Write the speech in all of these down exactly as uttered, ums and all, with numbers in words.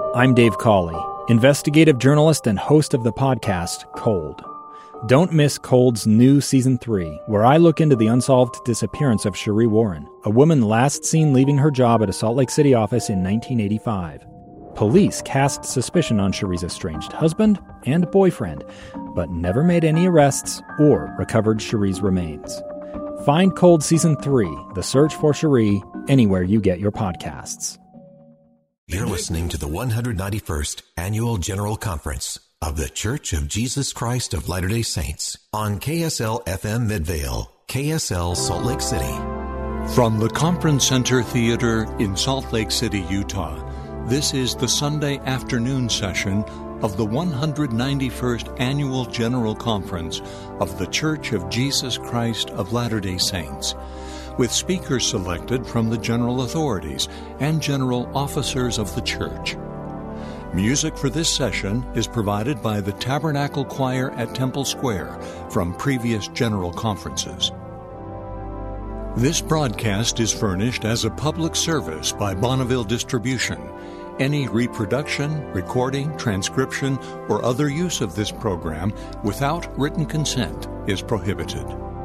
I'm Dave Cawley, investigative journalist and host of the podcast Cold. Don't miss Cold's new Season three, where I look into the unsolved disappearance of Sheree Warren, a woman last seen leaving her job at a Salt Lake City office in nineteen eighty-five. Police cast suspicion on Sheree's estranged husband and boyfriend, but never made any arrests or recovered Sheree's remains. Find Cold Season three, The Search for Sheree, anywhere you get your podcasts. You're listening to the one hundred ninety-first Annual General Conference of The Church of Jesus Christ of Latter-day Saints on K S L F M Midvale, K S L Salt Lake City. From the Conference Center Theater in Salt Lake City, Utah, this is the Sunday afternoon session of the one hundred ninety-first Annual General Conference of The Church of Jesus Christ of Latter-day Saints, with speakers selected from the general authorities and general officers of the church. Music for this session is provided by the Tabernacle Choir at Temple Square from previous general conferences. This broadcast is furnished as a public service by Bonneville Distribution. Any reproduction, recording, transcription, or other use of this program without written consent is prohibited.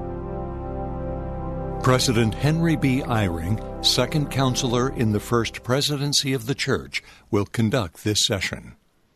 President Henry B. Eyring, second counselor in the First Presidency of the Church, will conduct this session.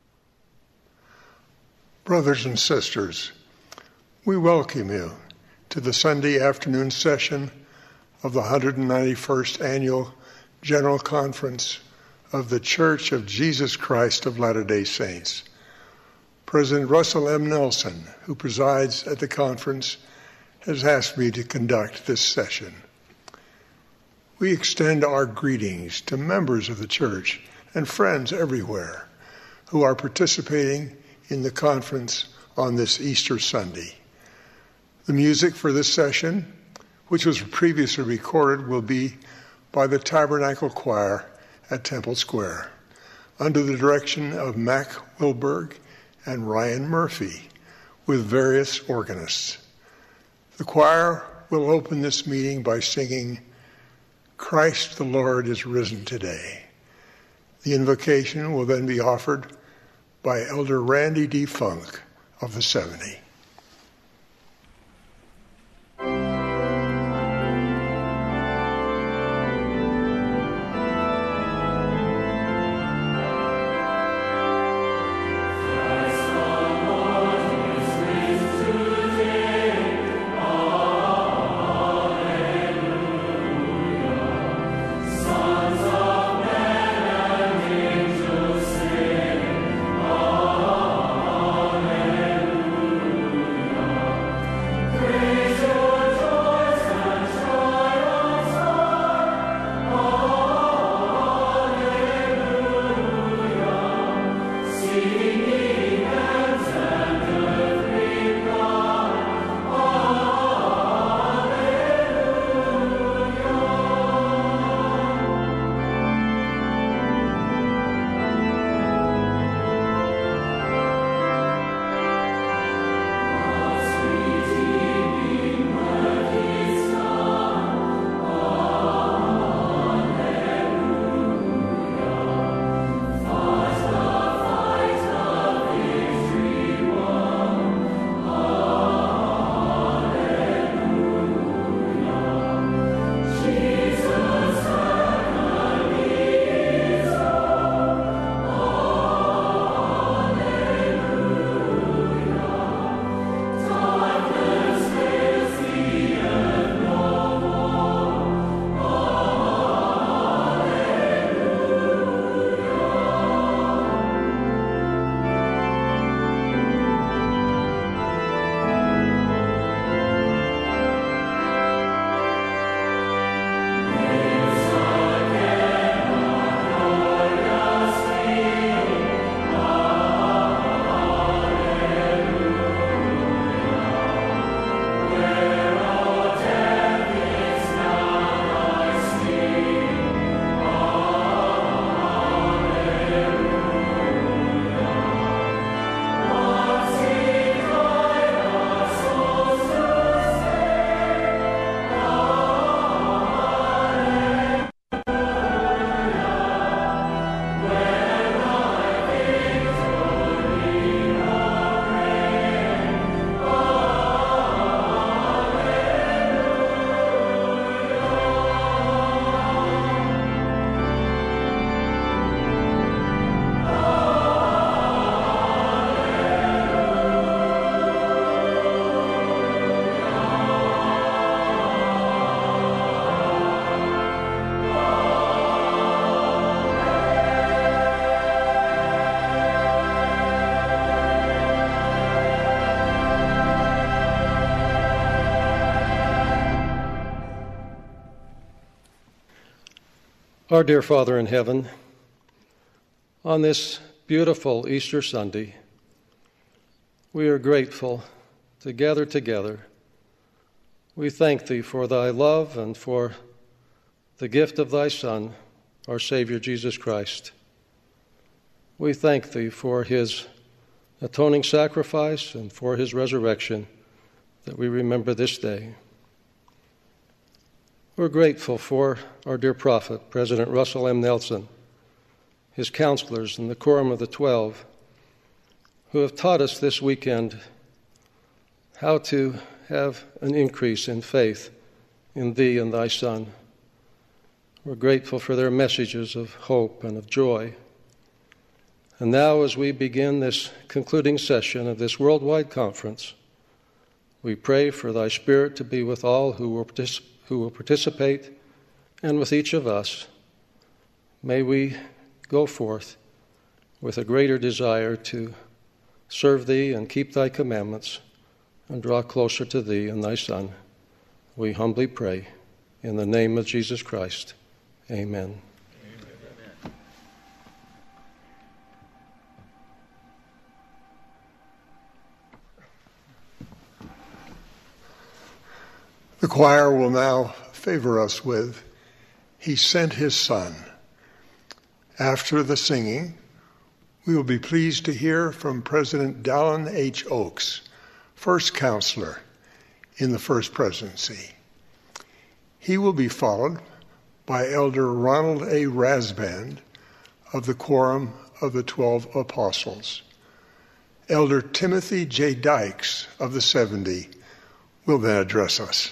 Brothers and sisters, we welcome you to the Sunday afternoon session of the one hundred ninety-first Annual General Conference of the Church of Jesus Christ of Latter-day Saints. President Russell M. Nelson, who presides at the conference, has asked me to conduct this session. We extend our greetings to members of the church and friends everywhere who are participating in the conference on this Easter Sunday. The music for this session, which was previously recorded, will be by the Tabernacle Choir at Temple Square, under the direction of Mac Wilberg and Ryan Murphy, with various organists. The choir will open this meeting by singing, "Christ the Lord is risen today." The invocation will then be offered by Elder Randy D. Funk of the seventy. Our dear Father in heaven, on this beautiful Easter Sunday, we are grateful to gather together. We thank Thee for Thy love and for the gift of Thy Son, our Savior Jesus Christ. We thank Thee for His atoning sacrifice and for His resurrection that we remember this day. We're grateful for our dear prophet, President Russell M. Nelson, his counselors and the Quorum of the Twelve, who have taught us this weekend how to have an increase in faith in Thee and Thy Son. We're grateful for their messages of hope and of joy. And now, as we begin this concluding session of this worldwide conference, we pray for Thy Spirit to be with all who will participate who will participate, and with each of us. May we go forth with a greater desire to serve Thee and keep Thy commandments and draw closer to Thee and Thy Son. We humbly pray in the name of Jesus Christ. Amen. Amen. The choir will now favor us with He Sent His Son. After the singing, we will be pleased to hear from President Dallin H. Oaks, first counselor in the First Presidency. He will be followed by Elder Ronald A. Rasband of the Quorum of the Twelve Apostles. Elder Timothy J. Dykes of the seventy will then address us.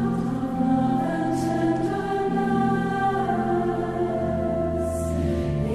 Yeah.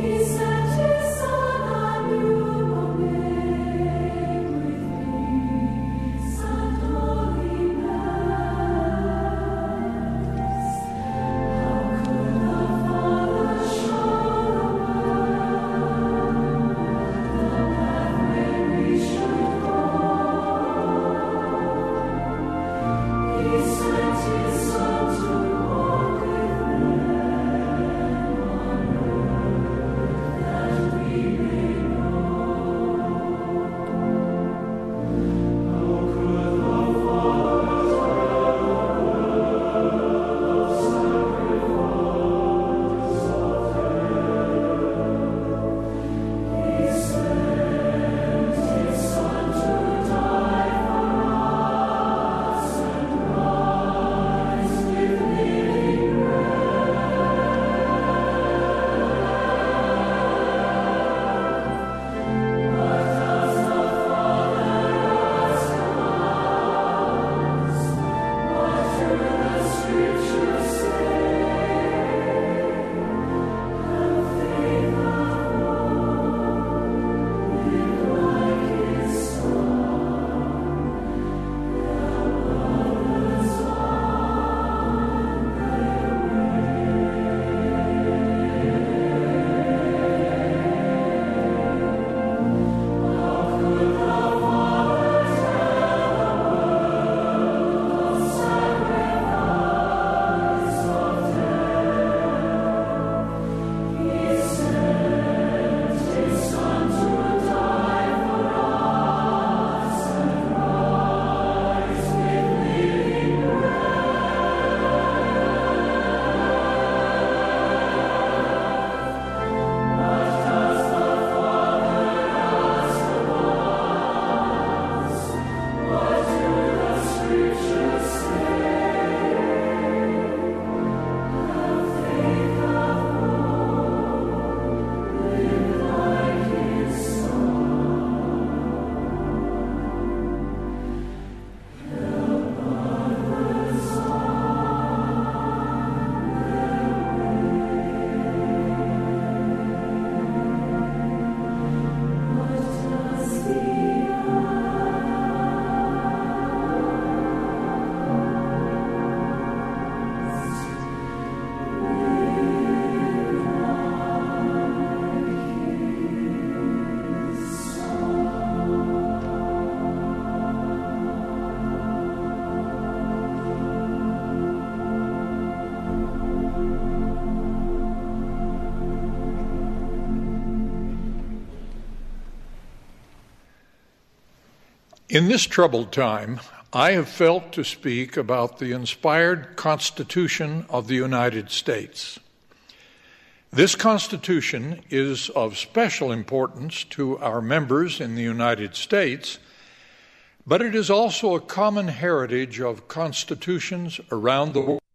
In this troubled time, I have felt to speak about the inspired Constitution of the United States. This Constitution is of special importance to our members in the United States, but it is also a common heritage of constitutions around the world.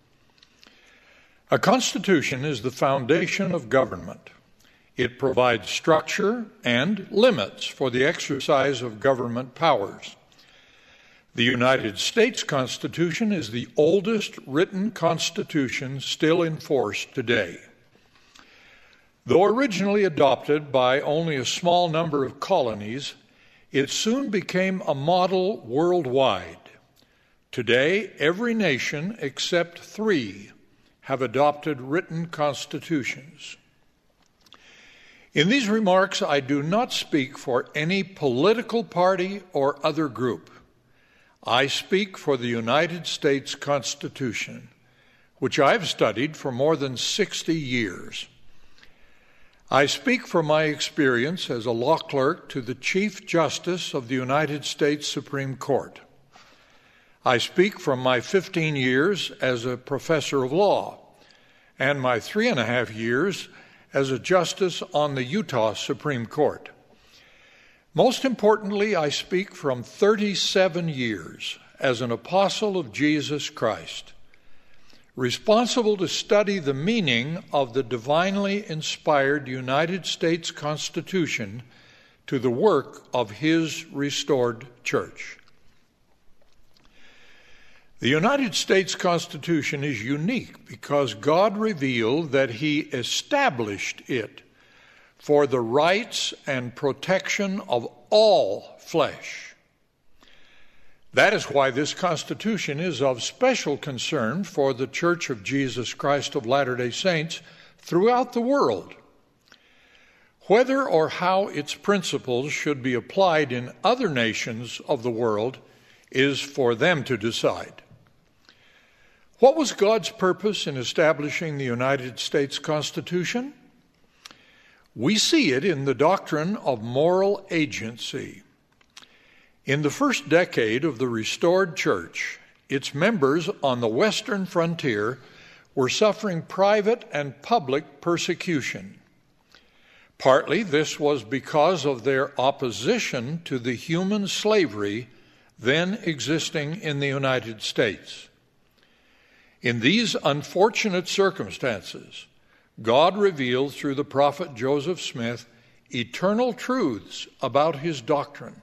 A constitution is the foundation of government. It provides structure and limits for the exercise of government powers. The United States Constitution is the oldest written constitution still in force today. Though originally adopted by only a small number of colonies, it soon became a model worldwide. Today, every nation except three have adopted written constitutions. In these remarks, I do not speak for any political party or other group. I speak for the United States Constitution, which I've studied for more than sixty years. I speak from my experience as a law clerk to the Chief Justice of the United States Supreme Court. I speak from my fifteen years as a professor of law and my three and a half years as a justice on the Utah Supreme Court. Most importantly, I speak from thirty-seven years as an apostle of Jesus Christ, responsible to study the meaning of the divinely inspired United States Constitution to the work of His restored church. The United States Constitution is unique because God revealed that He established it for the rights and protection of all flesh. That is why this Constitution is of special concern for the Church of Jesus Christ of Latter-day Saints throughout the world. Whether or how its principles should be applied in other nations of the world is for them to decide. What was God's purpose in establishing the United States Constitution? We see it in the doctrine of moral agency. In the first decade of the restored church, its members on the western frontier were suffering private and public persecution. Partly this was because of their opposition to the human slavery then existing in the United States. In these unfortunate circumstances, God revealed through the prophet Joseph Smith eternal truths about His doctrine.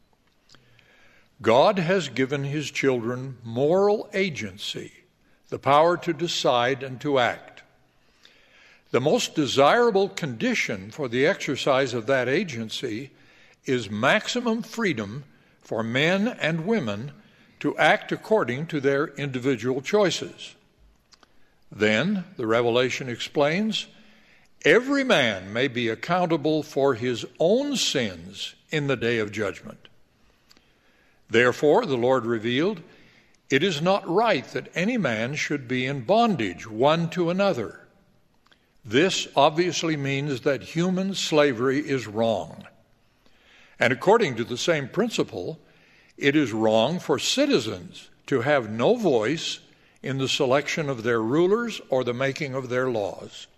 God has given His children moral agency, the power to decide and to act. The most desirable condition for the exercise of that agency is maximum freedom for men and women to act according to their individual choices. Then, the Revelation explains, every man may be accountable for his own sins in the day of judgment. Therefore, the Lord revealed, it is not right that any man should be in bondage one to another. This obviously means that human slavery is wrong. And according to the same principle, it is wrong for citizens to have no voice in the selection of their rulers or the making of their laws.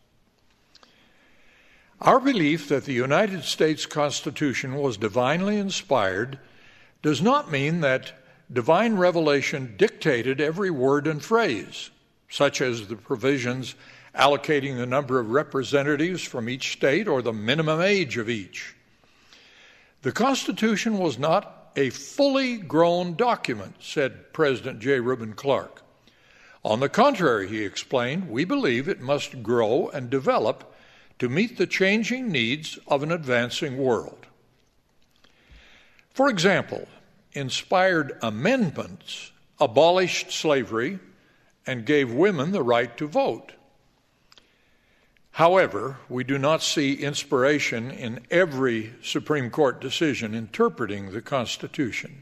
Our belief that the United States Constitution was divinely inspired does not mean that divine revelation dictated every word and phrase, such as the provisions allocating the number of representatives from each state or the minimum age of each. The Constitution was not a fully grown document, said President J. Reuben Clark. On the contrary, he explained, we believe it must grow and develop to meet the changing needs of an advancing world. For example, inspired amendments abolished slavery and gave women the right to vote. However, we do not see inspiration in every Supreme Court decision interpreting the Constitution.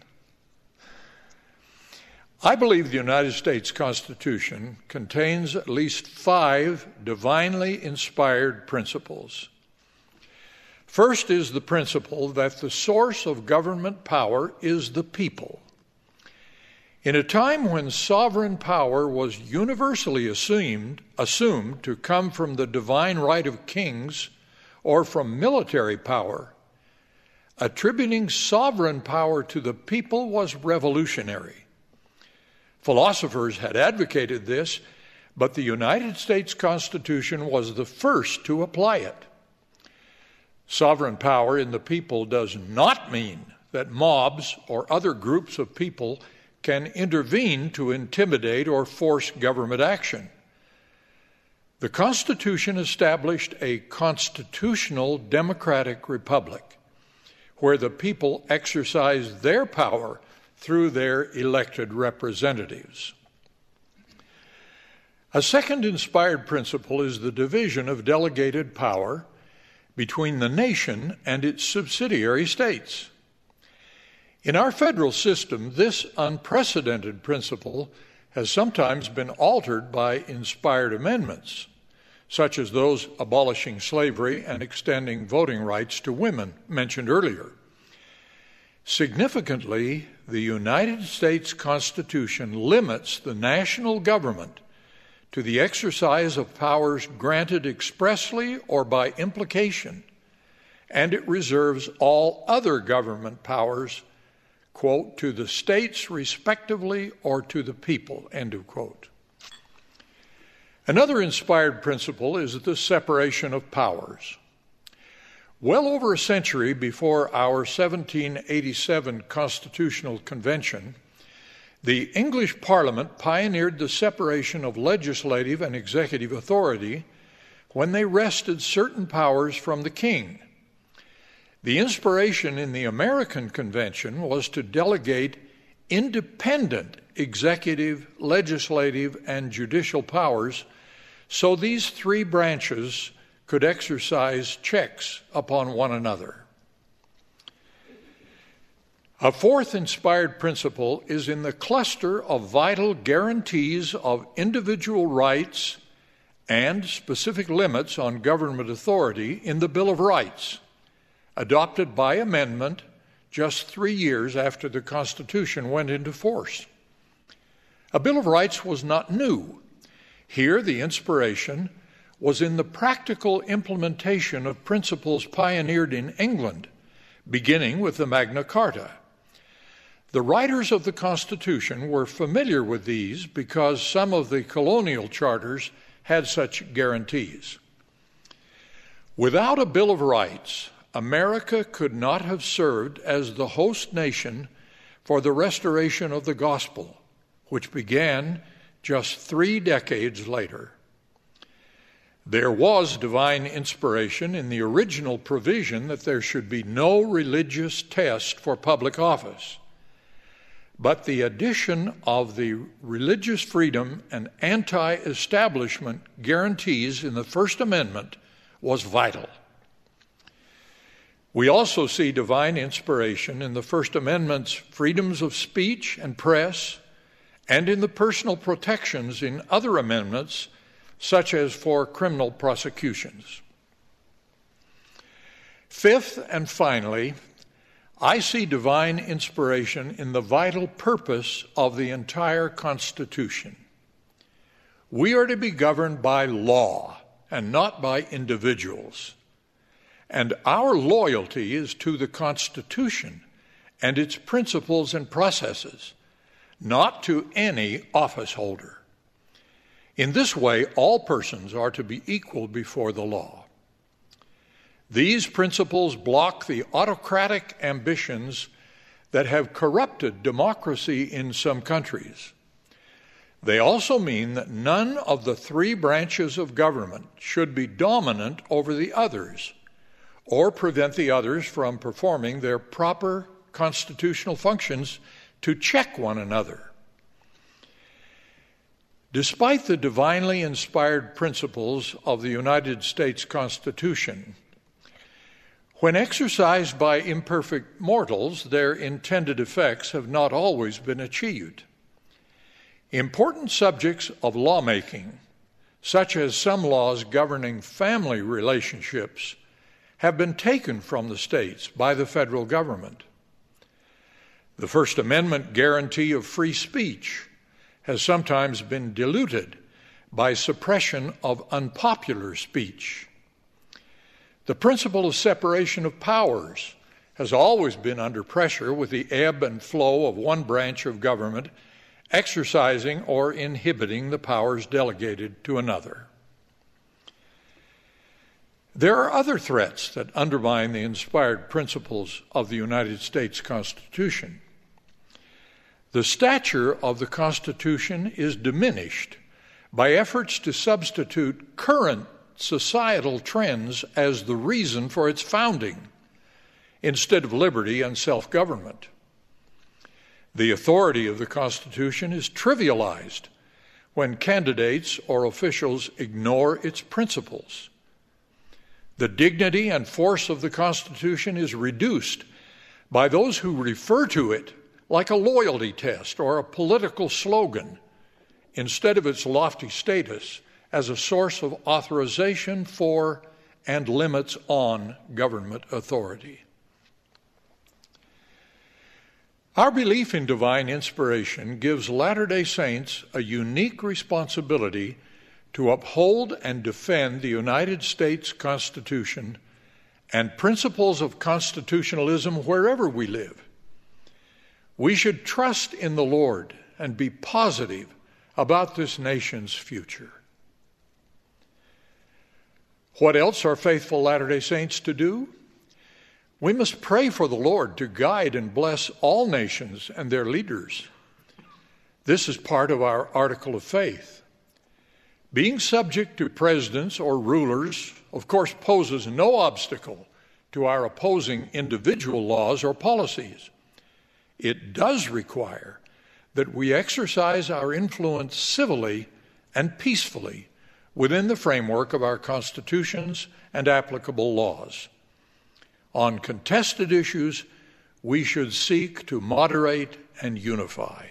I believe the United States Constitution contains at least five divinely inspired principles. First is the principle that the source of government power is the people. In a time when sovereign power was universally assumed, assumed to come from the divine right of kings or from military power, attributing sovereign power to the people was revolutionary. Philosophers had advocated this, but the United States Constitution was the first to apply it. Sovereign power in the people does not mean that mobs or other groups of people can intervene to intimidate or force government action. The Constitution established a constitutional democratic republic where the people exercise their power through their elected representatives. A second inspired principle is the division of delegated power between the nation and its subsidiary states. In our federal system, this unprecedented principle has sometimes been altered by inspired amendments, such as those abolishing slavery and extending voting rights to women mentioned earlier. Significantly, the United States Constitution limits the national government to the exercise of powers granted expressly or by implication, and it reserves all other government powers, quote, to the states respectively or to the people, end of quote. Another inspired principle is the separation of powers. Well over a century before our seventeen eighty-seven Constitutional Convention, the English Parliament pioneered the separation of legislative and executive authority when they wrested certain powers from the king. The inspiration in the American Convention was to delegate independent executive, legislative, and judicial powers so these three branches could exercise checks upon one another. A fourth inspired principle is in the cluster of vital guarantees of individual rights and specific limits on government authority in the Bill of Rights, adopted by amendment just three years after the Constitution went into force. A Bill of Rights was not new. Here, the inspiration was in the practical implementation of principles pioneered in England, beginning with the Magna Carta. The writers of the Constitution were familiar with these because some of the colonial charters had such guarantees. Without a Bill of Rights, America could not have served as the host nation for the restoration of the gospel, which began just three decades later. There was divine inspiration in the original provision that there should be no religious test for public office. But the addition of the religious freedom and anti-establishment guarantees in the First Amendment was vital. We also see divine inspiration in the First Amendment's freedoms of speech and press, and in the personal protections in other amendments, such as for criminal prosecutions. Fifth and finally, I see divine inspiration in the vital purpose of the entire Constitution. We are to be governed by law and not by individuals. And our loyalty is to the Constitution and its principles and processes, not to any office holder. In this way, all persons are to be equal before the law. These principles block the autocratic ambitions that have corrupted democracy in some countries. They also mean that none of the three branches of government should be dominant over the others or prevent the others from performing their proper constitutional functions to check one another. Despite the divinely inspired principles of the United States Constitution, when exercised by imperfect mortals, their intended effects have not always been achieved. Important subjects of lawmaking, such as some laws governing family relationships, have been taken from the states by the federal government. The First Amendment guarantee of free speech has sometimes been diluted by suppression of unpopular speech. The principle of separation of powers has always been under pressure, with the ebb and flow of one branch of government exercising or inhibiting the powers delegated to another. There are other threats that undermine the inspired principles of the United States Constitution. The stature of the Constitution is diminished by efforts to substitute current societal trends as the reason for its founding, instead of liberty and self-government. The authority of the Constitution is trivialized when candidates or officials ignore its principles. The dignity and force of the Constitution is reduced by those who refer to it like a loyalty test or a political slogan, instead of its lofty status as a source of authorization for and limits on government authority. Our belief in divine inspiration gives Latter-day Saints a unique responsibility to uphold and defend the United States Constitution and principles of constitutionalism wherever we live. We should trust in the Lord and be positive about this nation's future. What else are faithful Latter-day Saints to do? We must pray for the Lord to guide and bless all nations and their leaders. This is part of our article of faith. Being subject to presidents or rulers, of course, poses no obstacle to our opposing individual laws or policies. It does require that we exercise our influence civilly and peacefully within the framework of our constitutions and applicable laws. On contested issues, we should seek to moderate and unify.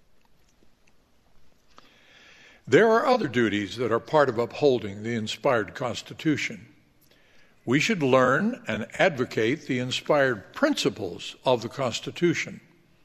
There are other duties that are part of upholding the inspired Constitution. We should learn and advocate the inspired principles of the Constitution.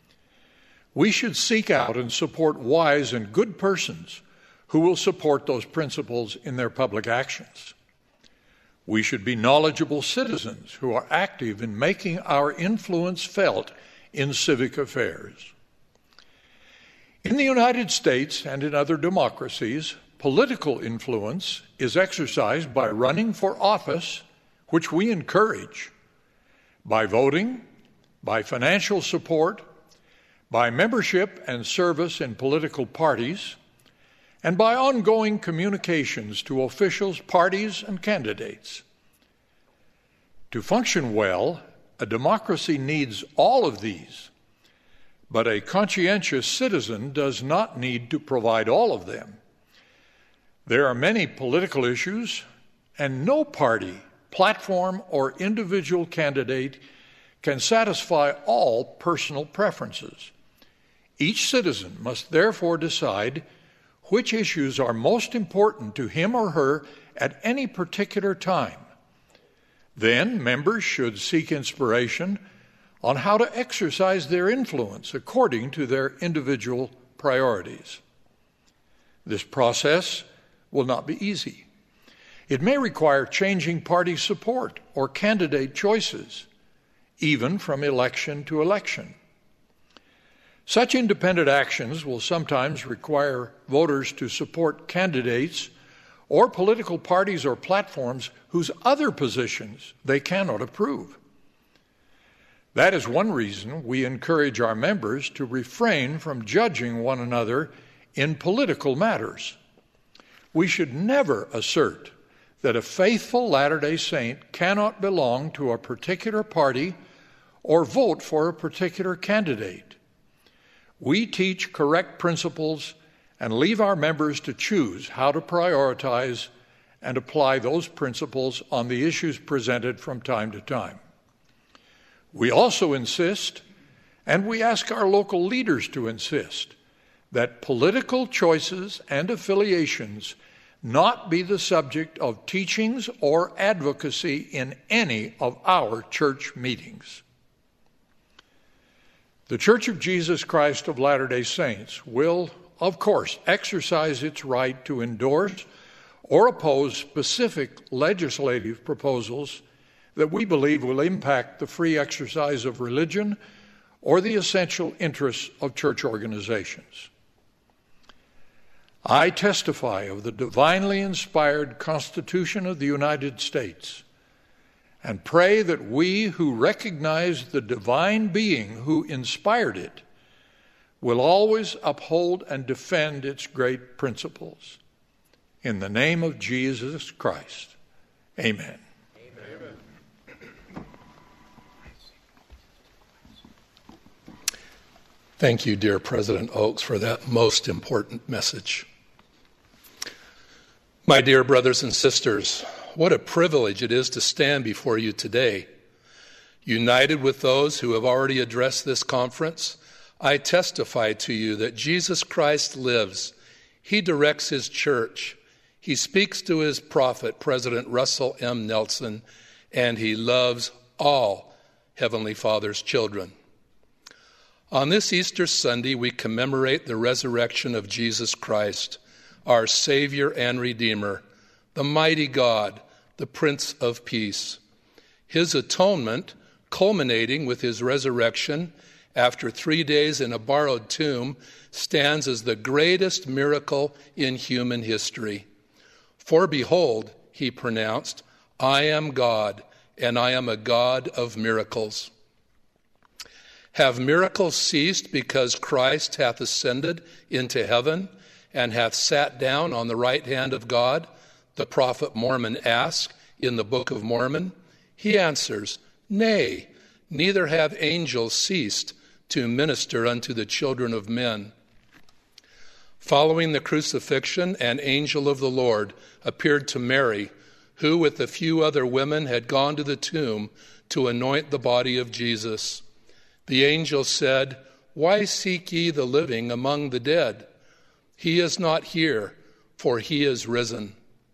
We should seek out and support wise and good persons who will support those principles in their public actions. We should be knowledgeable citizens who are active in making our influence felt in civic affairs. In the United States and in other democracies, political influence is exercised by running for office, which we encourage, by voting, by financial support, by membership and service in political parties, and by ongoing communications to officials, parties, and candidates. To function well, a democracy needs all of these, but a conscientious citizen does not need to provide all of them. There are many political issues, and no party, platform, or individual candidate can satisfy all personal preferences. Each citizen must therefore decide which issues are most important to him or her at any particular time. Then members should seek inspiration on how to exercise their influence according to their individual priorities. This process will not be easy. It may require changing party support or candidate choices, even from election to election. Such independent actions will sometimes require voters to support candidates or political parties or platforms whose other positions they cannot approve. That is one reason we encourage our members to refrain from judging one another in political matters. We should never assert that a faithful Latter-day Saint cannot belong to a particular party or vote for a particular candidate. We teach correct principles and leave our members to choose how to prioritize and apply those principles on the issues presented from time to time. We also insist, and we ask our local leaders to insist, that political choices and affiliations not be the subject of teachings or advocacy in any of our church meetings. The Church of Jesus Christ of Latter-day Saints will, of course, exercise its right to endorse or oppose specific legislative proposals that we believe will impact the free exercise of religion or the essential interests of church organizations. I testify of the divinely inspired Constitution of the United States and pray that we who recognize the divine being who inspired it will always uphold and defend its great principles. In the name of Jesus Christ, amen. Thank you, dear President Oaks, for that most important message. My dear brothers and sisters, what a privilege it is to stand before you today. United with those who have already addressed this conference, I testify to you that Jesus Christ lives. He directs his church. He speaks to his prophet, President Russell M. Nelson, and he loves all Heavenly Father's children. On this Easter Sunday, we commemorate the resurrection of Jesus Christ, our Savior and Redeemer, the mighty God, the Prince of Peace. His atonement, culminating with his resurrection after three days in a borrowed tomb, stands as the greatest miracle in human history. For behold, he pronounced, I am God, and I am a God of miracles. Have miracles ceased because Christ hath ascended into heaven and hath sat down on the right hand of God? The prophet Mormon asks in the Book of Mormon. He answers, Nay, neither have angels ceased to minister unto the children of men. Following the crucifixion, an angel of the Lord appeared to Mary, who with a few other women had gone to the tomb to anoint the body of Jesus. The angel said, Why seek ye the living among the dead? He is not here, for he is risen.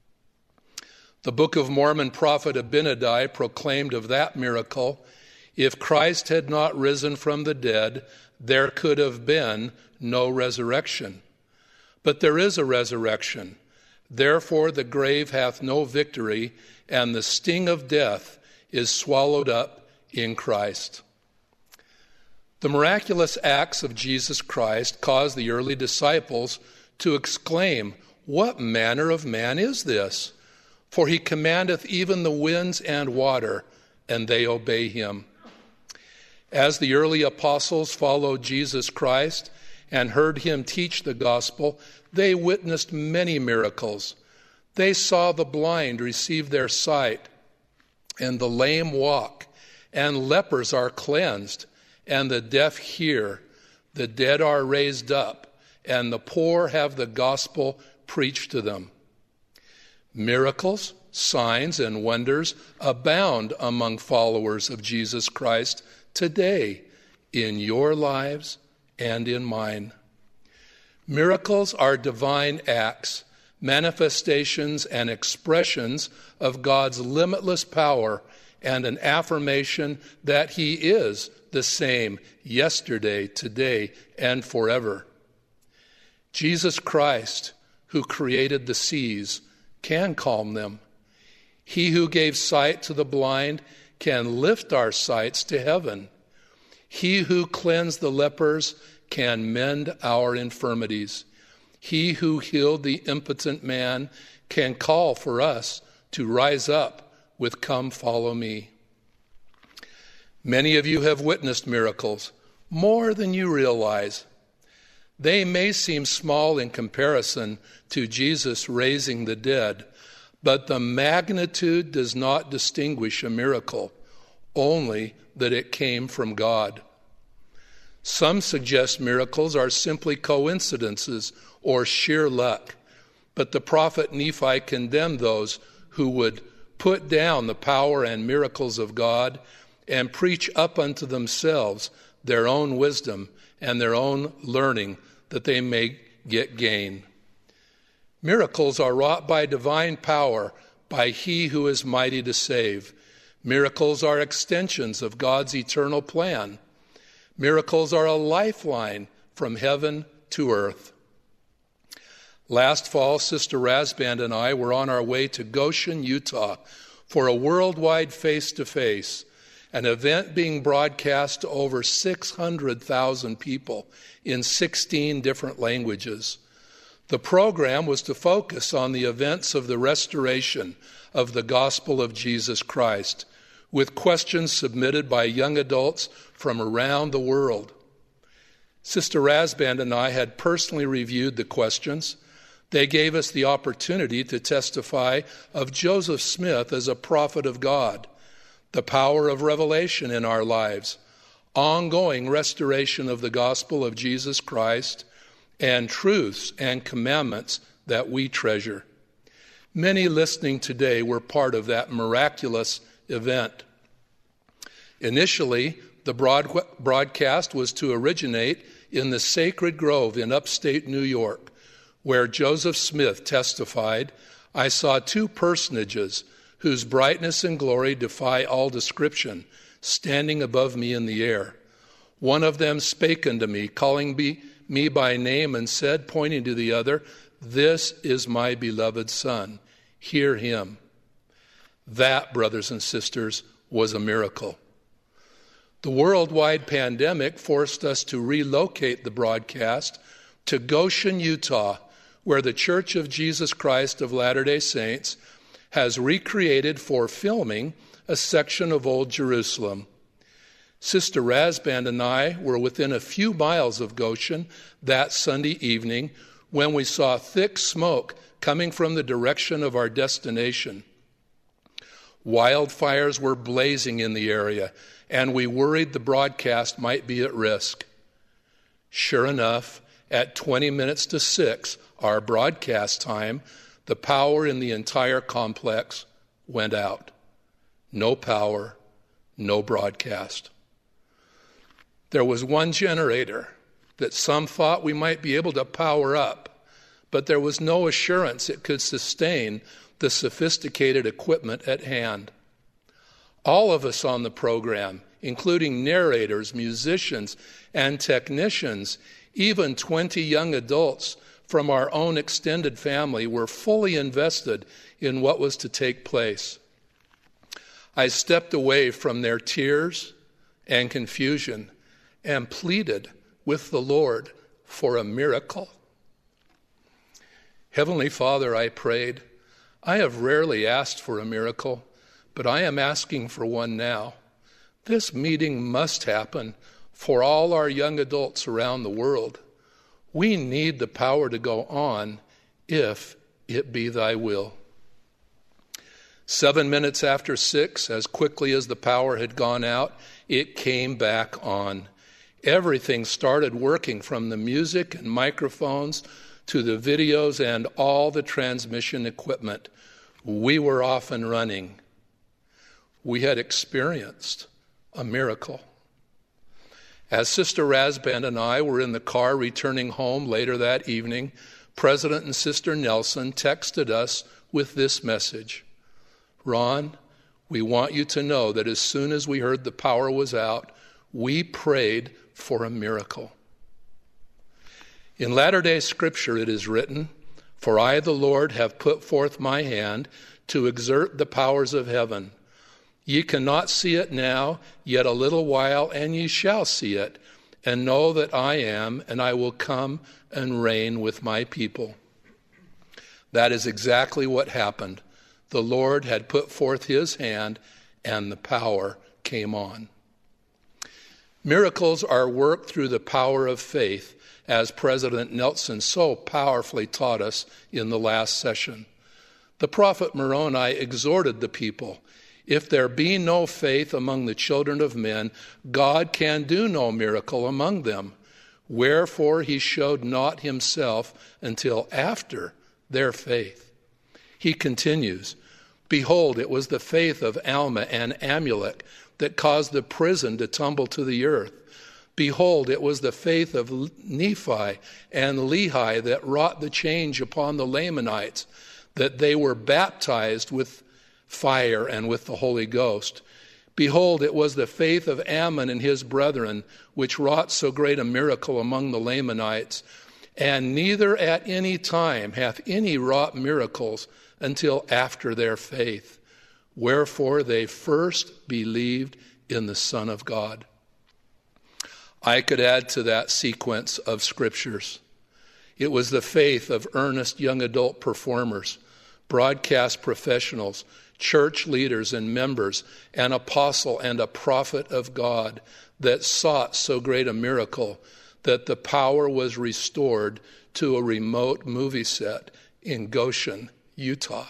The Book of Mormon prophet Abinadi proclaimed of that miracle, If Christ had not risen from the dead, there could have been no resurrection. But there is a resurrection. Therefore the grave hath no victory, and the sting of death is swallowed up in Christ. The miraculous acts of Jesus Christ caused the early disciples to exclaim, What manner of man is this? For he commandeth even the winds and water, and they obey him. As the early apostles followed Jesus Christ and heard him teach the gospel, they witnessed many miracles. They saw the blind receive their sight, and the lame walk, and lepers are cleansed, and the deaf hear, the dead are raised up, and the poor have the gospel preached to them. Miracles, signs, and wonders abound among followers of Jesus Christ today in your lives and in mine. Miracles are divine acts, manifestations and expressions of God's limitless power, and an affirmation that he is the same yesterday, today, and forever. Jesus Christ, who created the seas, can calm them. He who gave sight to the blind can lift our sights to heaven. He who cleansed the lepers can mend our infirmities. He who healed the impotent man can call for us to rise up with "Come, follow me." Many of you have witnessed miracles, more than you realize. They may seem small in comparison to Jesus raising the dead, but the magnitude does not distinguish a miracle, only that it came from God. Some suggest miracles are simply coincidences or sheer luck, but the prophet Nephi condemned those who would put down the power and miracles of God and preach up unto themselves their own wisdom and their own learning that they may get gain. Miracles are wrought by divine power, by He who is mighty to save. Miracles are extensions of God's eternal plan. Miracles are a lifeline from heaven to earth. Last fall, Sister Rasband and I were on our way to Goshen, Utah, for a worldwide face-to-face, an event being broadcast to over six hundred thousand people in sixteen different languages. The program was to focus on the events of the restoration of the gospel of Jesus Christ, with questions submitted by young adults from around the world. Sister Rasband and I had personally reviewed the questions. They gave us the opportunity to testify of Joseph Smith as a prophet of God, the power of revelation in our lives, ongoing restoration of the gospel of Jesus Christ, and truths and commandments that we treasure. Many listening today were part of that miraculous event. Initially, the broad- broadcast was to originate in the Sacred Grove in upstate New York, where Joseph Smith testified, "I saw two personages whose brightness and glory defy all description, standing above me in the air. One of them spake unto me, calling me, me by name, and said, pointing to the other, This is my beloved Son. Hear him." That, brothers and sisters, was a miracle. The worldwide pandemic forced us to relocate the broadcast to Goshen, Utah, where the Church of Jesus Christ of Latter-day Saints has recreated for filming a section of Old Jerusalem. Sister Rasband and I were within a few miles of Goshen that Sunday evening when we saw thick smoke coming from the direction of our destination. Wildfires were blazing in the area, and we worried the broadcast might be at risk. Sure enough, at twenty minutes to six, our broadcast time, the power in the entire complex went out. No power, no broadcast. There was one generator that some thought we might be able to power up, but there was no assurance it could sustain the sophisticated equipment at hand. All of us on the program, including narrators, musicians, and technicians, even twenty young adults from our own extended family, were fully invested in what was to take place. I stepped away from their tears and confusion and pleaded with the Lord for a miracle. Heavenly Father, I prayed, I have rarely asked for a miracle, but I am asking for one now. This meeting must happen for all our young adults around the world. We need the power to go on if it be thy will. Seven minutes after six, as quickly as the power had gone out, it came back on. Everything started working, from the music and microphones to the videos and all the transmission equipment. We were off and running. We had experienced a miracle. As Sister Rasband and I were in the car returning home later that evening, President and Sister Nelson texted us with this message. Ron, we want you to know that as soon as we heard the power was out, we prayed for a miracle. In Latter-day Scripture it is written, For I, the Lord, have put forth my hand to exert the powers of heaven. Ye cannot see it now, yet a little while, and ye shall see it, and know that I am, and I will come and reign with my people. That is exactly what happened. The Lord had put forth his hand, and the power came on. Miracles are worked through the power of faith, as President Nelson so powerfully taught us in the last session. The prophet Moroni exhorted the people, if there be no faith among the children of men, God can do no miracle among them. Wherefore he showed not himself until after their faith. He continues, Behold, it was the faith of Alma and Amulek that caused the prison to tumble to the earth. Behold, it was the faith of Nephi and Lehi that wrought the change upon the Lamanites, that they were baptized with fire and with the Holy Ghost. Behold, it was the faith of Ammon and his brethren, which wrought so great a miracle among the Lamanites. And neither at any time hath any wrought miracles until after their faith. Wherefore they first believed in the Son of God. I could add to that sequence of scriptures. It was the faith of earnest young adult performers, broadcast professionals, church leaders and members, an apostle and a prophet of God that sought so great a miracle that the power was restored to a remote movie set in Goshen, Utah.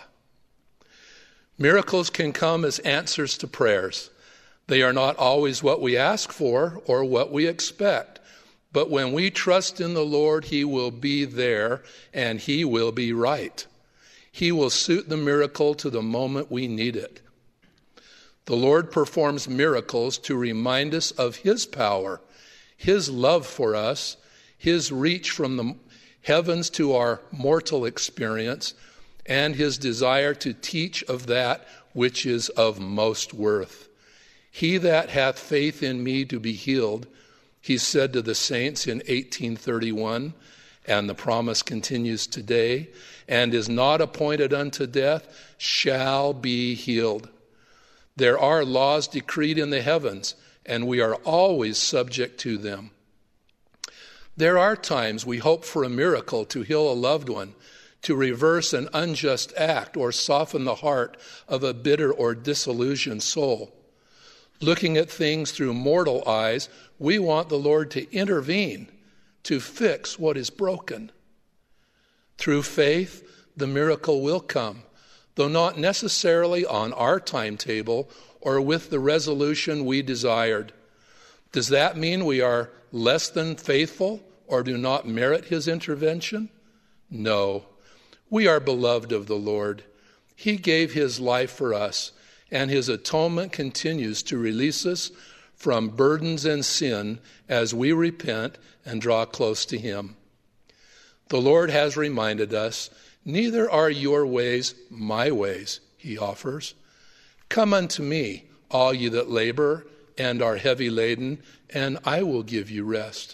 Miracles can come as answers to prayers. They are not always what we ask for or what we expect. But when we trust in the Lord, he will be there and he will be right. He will suit the miracle to the moment we need it. The Lord performs miracles to remind us of his power, his love for us, his reach from the heavens to our mortal experience, and his desire to teach of that which is of most worth. He that hath faith in me to be healed, he said to the saints in eighteen thirty-one, and the promise continues today, and is not appointed unto death, shall be healed. There are laws decreed in the heavens, and we are always subject to them. There are times we hope for a miracle to heal a loved one, to reverse an unjust act, or soften the heart of a bitter or disillusioned soul. Looking at things through mortal eyes, we want the Lord to intervene, to fix what is broken. Through faith, the miracle will come, though not necessarily on our timetable or with the resolution we desired. Does that mean we are less than faithful or do not merit his intervention? No. We are beloved of the Lord. He gave his life for us, and his atonement continues to release us from burdens and sin as we repent and draw close to him. The Lord has reminded us, neither are your ways my ways, he offers. Come unto me, all ye that labor and are heavy laden, and I will give you rest.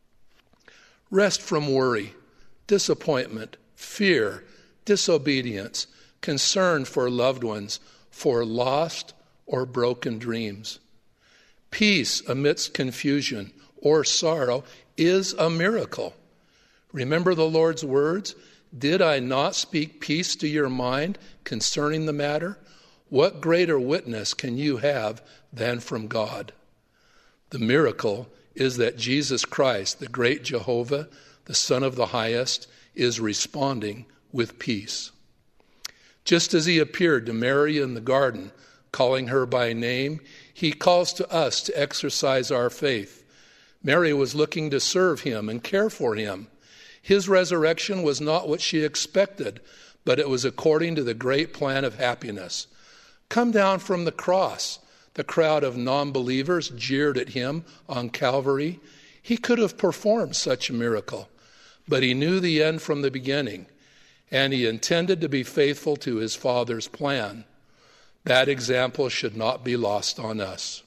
Rest from worry, disappointment, fear, disobedience, concern for loved ones, for lost or broken dreams. Peace amidst confusion or sorrow is a miracle. Remember the Lord's words, did I not speak peace to your mind concerning the matter? What greater witness can you have than from God? The miracle is that Jesus Christ, the great Jehovah, the Son of the Highest, is responding with peace. Just as he appeared to Mary in the garden, calling her by name, he calls to us to exercise our faith. Mary was looking to serve him and care for him. His resurrection was not what she expected, but it was according to the great plan of happiness. Come down from the cross. The crowd of non-believers jeered at him on Calvary. He could have performed such a miracle, but he knew the end from the beginning, and he intended to be faithful to his Father's plan. That example should not be lost on us.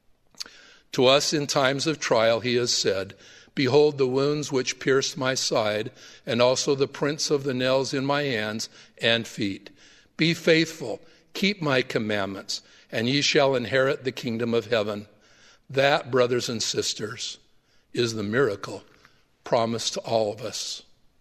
To us in times of trial he has said, behold the wounds which pierced my side, and also the prints of the nails in my hands and feet. Be faithful, keep my commandments, and ye shall inherit the kingdom of heaven. That, brothers and sisters, is the miracle promised to all of us.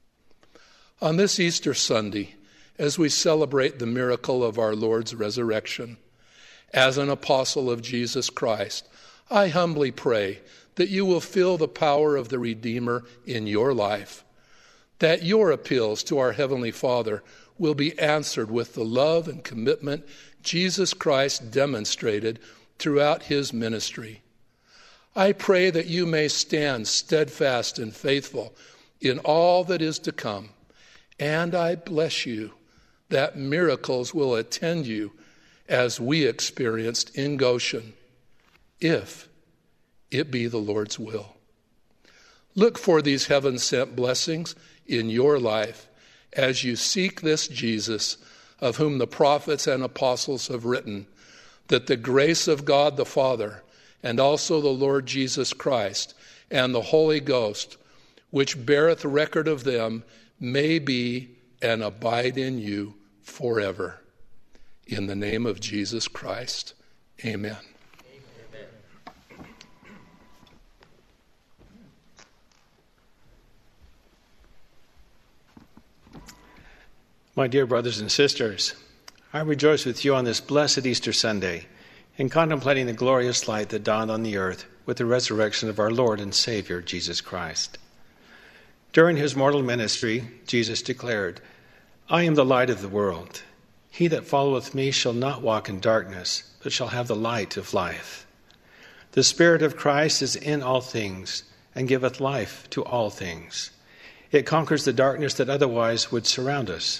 On this Easter Sunday, as we celebrate the miracle of our Lord's resurrection, as an apostle of Jesus Christ, I humbly pray that you will feel the power of the Redeemer in your life, that your appeals to our Heavenly Father will be answered with the love and commitment Jesus Christ demonstrated throughout his ministry. I pray that you may stand steadfast and faithful in all that is to come, and I bless you that miracles will attend you as we experienced in Goshen, if it be the Lord's will. Look for these heaven-sent blessings in your life as you seek this Jesus, of whom the prophets and apostles have written, that the grace of God the Father and also the Lord Jesus Christ and the Holy Ghost, which beareth record of them, may be and abide in you forever. In the name of Jesus Christ, amen. My dear brothers and sisters, I rejoice with you on this blessed Easter Sunday in contemplating the glorious light that dawned on the earth with the resurrection of our Lord and Savior, Jesus Christ. During his mortal ministry, Jesus declared, I am the light of the world. He that followeth me shall not walk in darkness, but shall have the light of life. The Spirit of Christ is in all things, and giveth life to all things. It conquers the darkness that otherwise would surround us.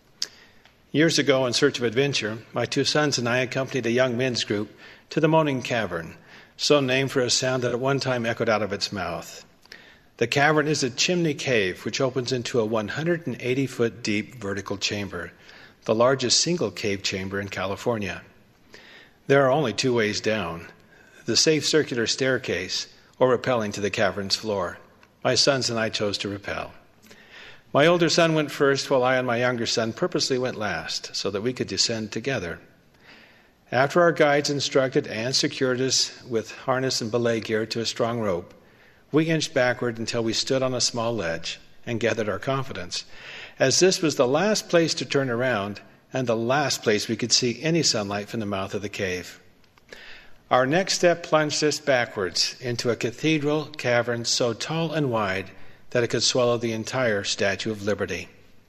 Years ago, in search of adventure, my two sons and I accompanied a young men's group to the Moaning Cavern, so named for a sound that at one time echoed out of its mouth. The cavern is a chimney cave which opens into a one hundred eighty foot deep vertical chamber, the largest single cave chamber in California. There are only two ways down, the safe circular staircase or rappelling to the cavern's floor. My sons and I chose to rappel. My older son went first, while I and my younger son purposely went last, so that we could descend together. After our guides instructed and secured us with harness and belay gear to a strong rope, we inched backward until we stood on a small ledge and gathered our confidence, as this was the last place to turn around and the last place we could see any sunlight from the mouth of the cave. Our next step plunged us backwards into a cathedral cavern so tall and wide that it could swallow the entire Statue of Liberty.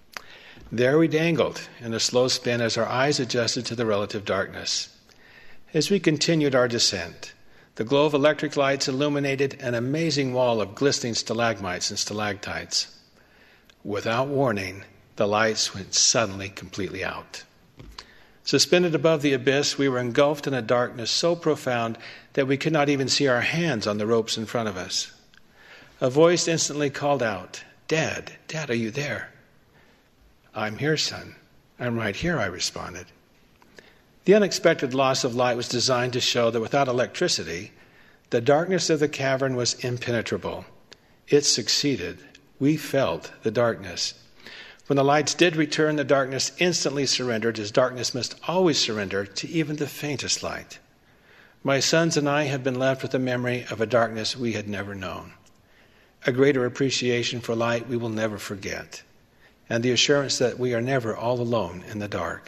There we dangled in a slow spin as our eyes adjusted to the relative darkness. As we continued our descent, the glow of electric lights illuminated an amazing wall of glistening stalagmites and stalactites. Without warning, the lights went suddenly completely out. Suspended above the abyss, we were engulfed in a darkness so profound that we could not even see our hands on the ropes in front of us. A voice instantly called out, Dad, Dad, are you there? I'm here, son. I'm right here, I responded. The unexpected loss of light was designed to show that without electricity, the darkness of the cavern was impenetrable. It succeeded. We felt the darkness. When the lights did return, the darkness instantly surrendered, as darkness must always surrender to even the faintest light. My sons and I have been left with the memory of a darkness we had never known, a greater appreciation for light we will never forget, and the assurance that we are never all alone in the dark.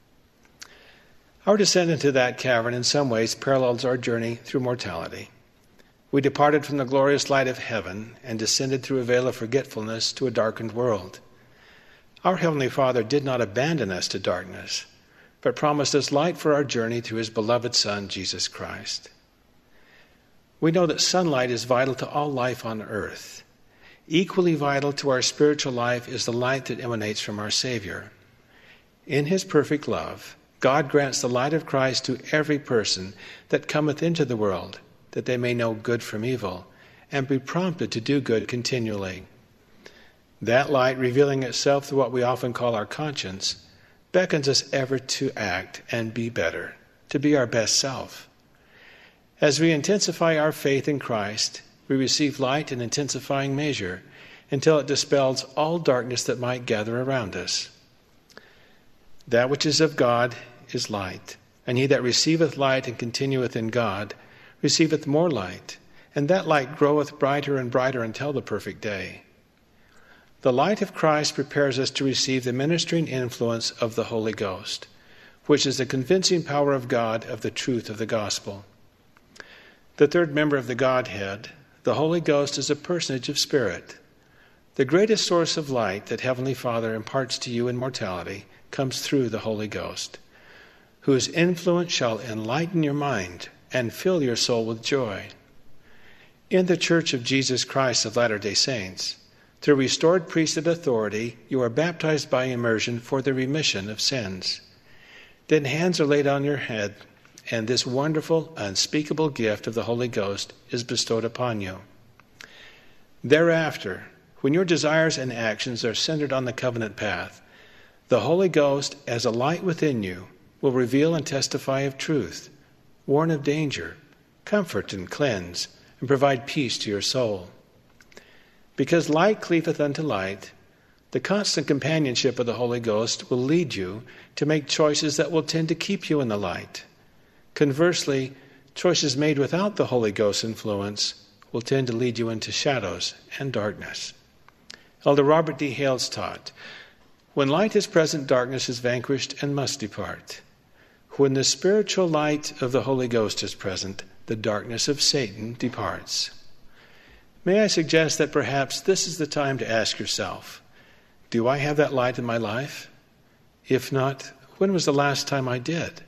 Our descent into that cavern in some ways parallels our journey through mortality. We departed from the glorious light of heaven and descended through a veil of forgetfulness to a darkened world. Our Heavenly Father did not abandon us to darkness, but promised us light for our journey through his beloved Son, Jesus Christ. We know that sunlight is vital to all life on earth. Equally vital to our spiritual life is the light that emanates from our Savior. In his perfect love, God grants the light of Christ to every person that cometh into the world, that they may know good from evil, and be prompted to do good continually. That light, revealing itself through what we often call our conscience, beckons us ever to act and be better, to be our best self. As we intensify our faith in Christ, we receive light in intensifying measure until it dispels all darkness that might gather around us. That which is of God is light, and he that receiveth light and continueth in God receiveth more light, and that light groweth brighter and brighter until the perfect day. The light of Christ prepares us to receive the ministering influence of the Holy Ghost, which is the convincing power of God of the truth of the gospel. The third member of the Godhead, the Holy Ghost, is a personage of spirit. The greatest source of light that Heavenly Father imparts to you in mortality comes through the Holy Ghost, whose influence shall enlighten your mind and fill your soul with joy. In the Church of Jesus Christ of Latter-day Saints, through restored priesthood authority, you are baptized by immersion for the remission of sins. Then hands are laid on your head, and this wonderful, unspeakable gift of the Holy Ghost is bestowed upon you. Thereafter, when your desires and actions are centered on the covenant path, the Holy Ghost, as a light within you, will reveal and testify of truth, warn of danger, comfort and cleanse, and provide peace to your soul. Because light cleaveth unto light, the constant companionship of the Holy Ghost will lead you to make choices that will tend to keep you in the light. Conversely, choices made without the Holy Ghost's influence will tend to lead you into shadows and darkness. Elder Robert D. Hales taught, "When light is present, darkness is vanquished and must depart. When the spiritual light of the Holy Ghost is present, the darkness of Satan departs." May I suggest that perhaps this is the time to ask yourself, do I have that light in my life? If not, when was the last time I did?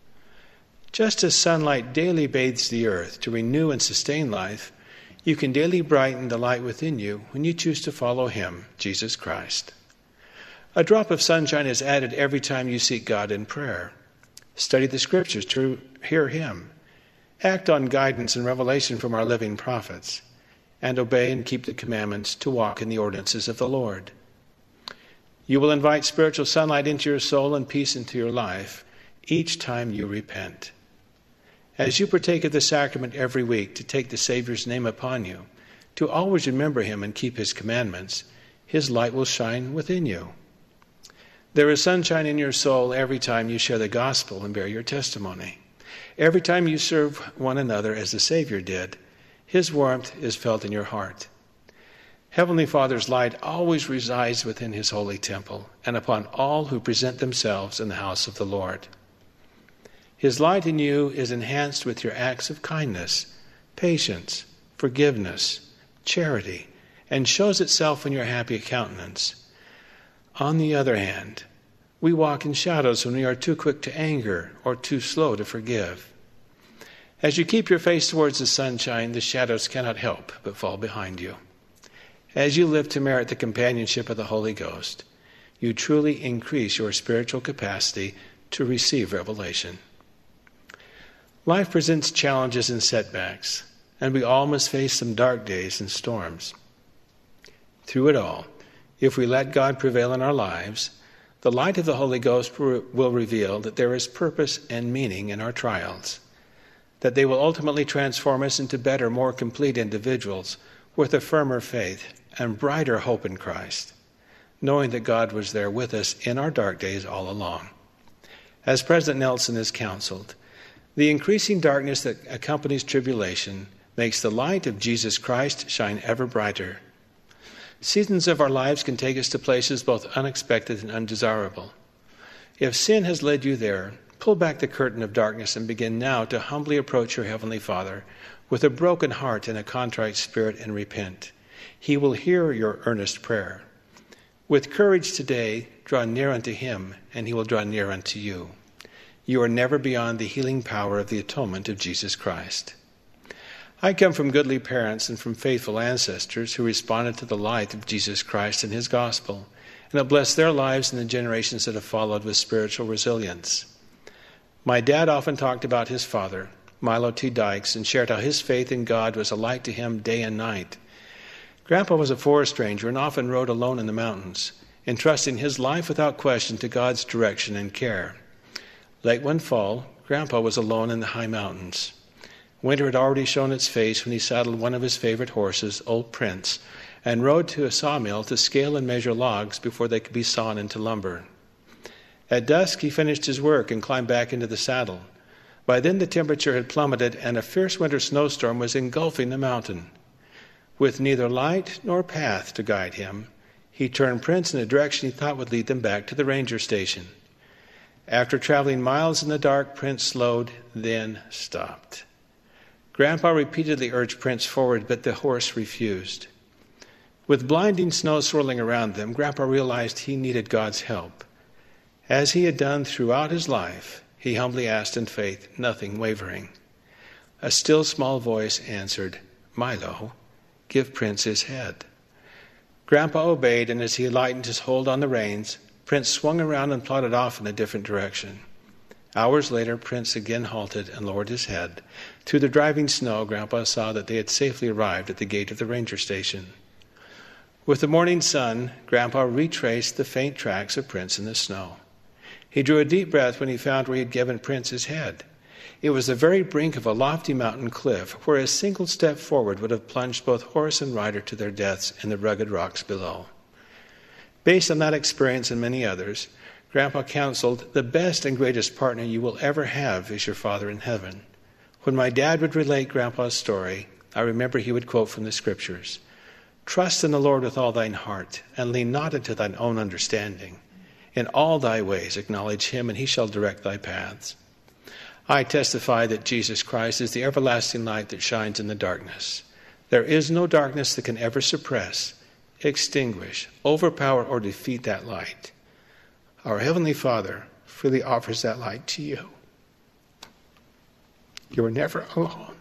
Just as sunlight daily bathes the earth to renew and sustain life, you can daily brighten the light within you when you choose to follow Him, Jesus Christ. A drop of sunshine is added every time you seek God in prayer. Study the Scriptures to hear Him. Act on guidance and revelation from our living prophets. And obey and keep the commandments to walk in the ordinances of the Lord. You will invite spiritual sunlight into your soul and peace into your life each time you repent. As you partake of the sacrament every week to take the Savior's name upon you, to always remember Him and keep His commandments, His light will shine within you. There is sunshine in your soul every time you share the gospel and bear your testimony. Every time you serve one another as the Savior did, His warmth is felt in your heart. Heavenly Father's light always resides within His holy temple and upon all who present themselves in the house of the Lord. His light in you is enhanced with your acts of kindness, patience, forgiveness, charity, and shows itself in your happy countenance. On the other hand, we walk in shadows when we are too quick to anger or too slow to forgive. As you keep your face towards the sunshine, the shadows cannot help but fall behind you. As you live to merit the companionship of the Holy Ghost, you truly increase your spiritual capacity to receive revelation. Life presents challenges and setbacks, and we all must face some dark days and storms. Through it all, if we let God prevail in our lives, the light of the Holy Ghost will reveal that there is purpose and meaning in our trials, that they will ultimately transform us into better, more complete individuals with a firmer faith and brighter hope in Christ, knowing that God was there with us in our dark days all along. As President Nelson has counseled, the increasing darkness that accompanies tribulation makes the light of Jesus Christ shine ever brighter. Seasons of our lives can take us to places both unexpected and undesirable. If sin has led you there, pull back the curtain of darkness and begin now to humbly approach your Heavenly Father with a broken heart and a contrite spirit and repent. He will hear your earnest prayer. With courage today, draw near unto Him, and He will draw near unto you. You are never beyond the healing power of the atonement of Jesus Christ. I come from goodly parents and from faithful ancestors who responded to the light of Jesus Christ and His gospel, and have blessed their lives and the generations that have followed with spiritual resilience. My dad often talked about his father, Milo T. Dykes, and shared how his faith in God was a light to him day and night. Grandpa was a forest ranger and often rode alone in the mountains, entrusting his life without question to God's direction and care. Late one fall, Grandpa was alone in the high mountains. Winter had already shown its face when he saddled one of his favorite horses, Old Prince, and rode to a sawmill to scale and measure logs before they could be sawn into lumber. At dusk, he finished his work and climbed back into the saddle. By then, the temperature had plummeted, and a fierce winter snowstorm was engulfing the mountain. With neither light nor path to guide him, he turned Prince in a direction he thought would lead them back to the ranger station. After traveling miles in the dark, Prince slowed, then stopped. Grandpa repeatedly urged Prince forward, but the horse refused. With blinding snow swirling around them, Grandpa realized he needed God's help. As he had done throughout his life, he humbly asked in faith, nothing wavering. A still small voice answered, "Milo, give Prince his head." Grandpa obeyed, and as he lightened his hold on the reins, Prince swung around and plodded off in a different direction. Hours later, Prince again halted and lowered his head. Through the driving snow, Grandpa saw that they had safely arrived at the gate of the ranger station. With the morning sun, Grandpa retraced the faint tracks of Prince in the snow. He drew a deep breath when he found where he had given Prince his head. It was the very brink of a lofty mountain cliff where a single step forward would have plunged both horse and rider to their deaths in the rugged rocks below. Based on that experience and many others, Grandpa counseled, the best and greatest partner you will ever have is your Father in heaven. When my dad would relate Grandpa's story, I remember he would quote from the Scriptures, "Trust in the Lord with all thine heart, and lean not into thine own understanding. In all thy ways acknowledge him, and he shall direct thy paths." I testify that Jesus Christ is the everlasting light that shines in the darkness. There is no darkness that can ever suppress, extinguish, overpower, or defeat that light. Our Heavenly Father freely offers that light to you. You are never alone.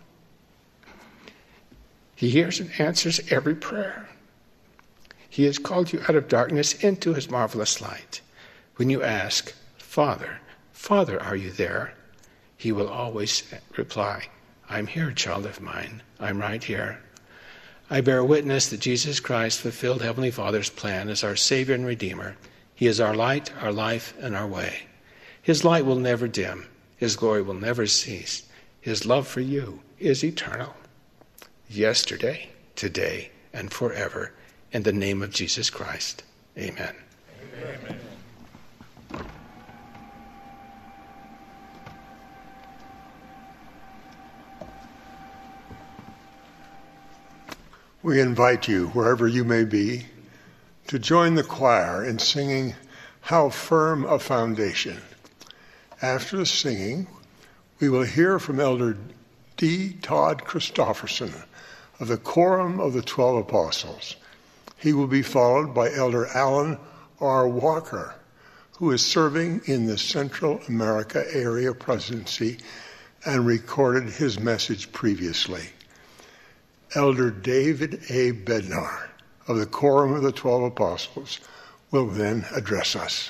He hears and answers every prayer. He has called you out of darkness into his marvelous light. When you ask, "Father, Father, are you there?" he will always reply, "I'm here, child of mine. I'm right here." I bear witness that Jesus Christ fulfilled Heavenly Father's plan as our Savior and Redeemer. He is our light, our life, and our way. His light will never dim. His glory will never cease. His love for you is eternal. Yesterday, today, and forever. In the name of Jesus Christ. Amen. Amen. We invite you, wherever you may be, to join the choir in singing "How Firm a Foundation." After the singing, we will hear from Elder D. Todd Christofferson of the Quorum of the Twelve Apostles. He will be followed by Elder Alan R. Walker, who is serving in the Central America Area Presidency and recorded his message previously. Elder David A. Bednar of the Quorum of the Twelve Apostles will then address us.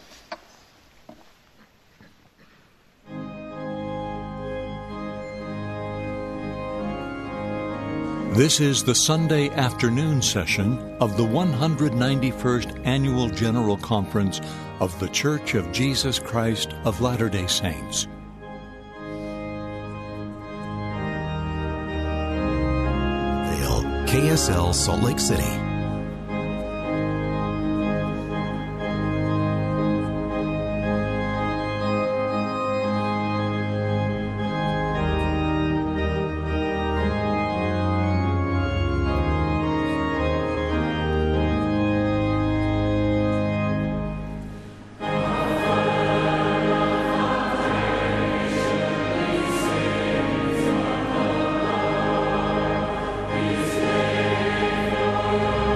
This is the Sunday afternoon session of the one hundred ninety-first Annual General Conference of The Church of Jesus Christ of Latter-day Saints. K S L Salt Lake City. Amen.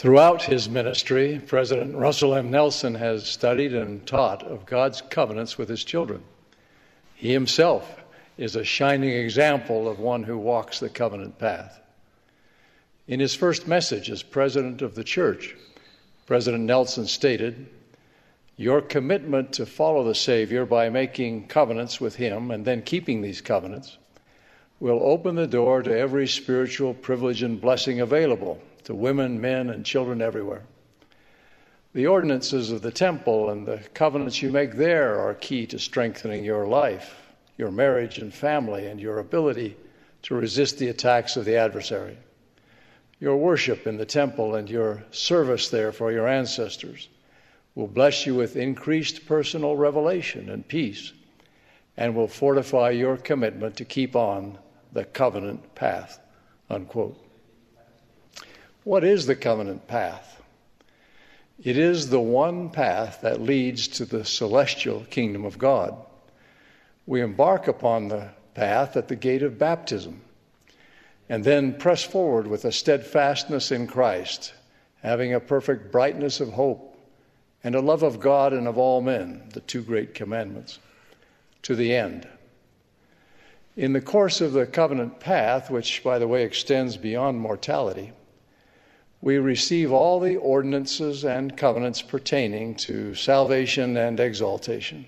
Throughout his ministry, President Russell M. Nelson has studied and taught of God's covenants with his children. He himself is a shining example of one who walks the covenant path. In his first message as president of the church, President Nelson stated, "Your commitment to follow the Savior by making covenants with him and then keeping these covenants will open the door to every spiritual privilege and blessing available to women, men, and children everywhere. The ordinances of the temple and the covenants you make there are key to strengthening your life, your marriage and family, and your ability to resist the attacks of the adversary. Your worship in the temple and your service there for your ancestors will bless you with increased personal revelation and peace, and will fortify your commitment to keep on the covenant path," unquote. What is the covenant path? It is the one path that leads to the celestial kingdom of God. We embark upon the path at the gate of baptism, and then press forward with a steadfastness in Christ, having a perfect brightness of hope and a love of God and of all men, the two great commandments, to the end. In the course of the covenant path, which, by the way, extends beyond mortality, we receive all the ordinances and covenants pertaining to salvation and exaltation.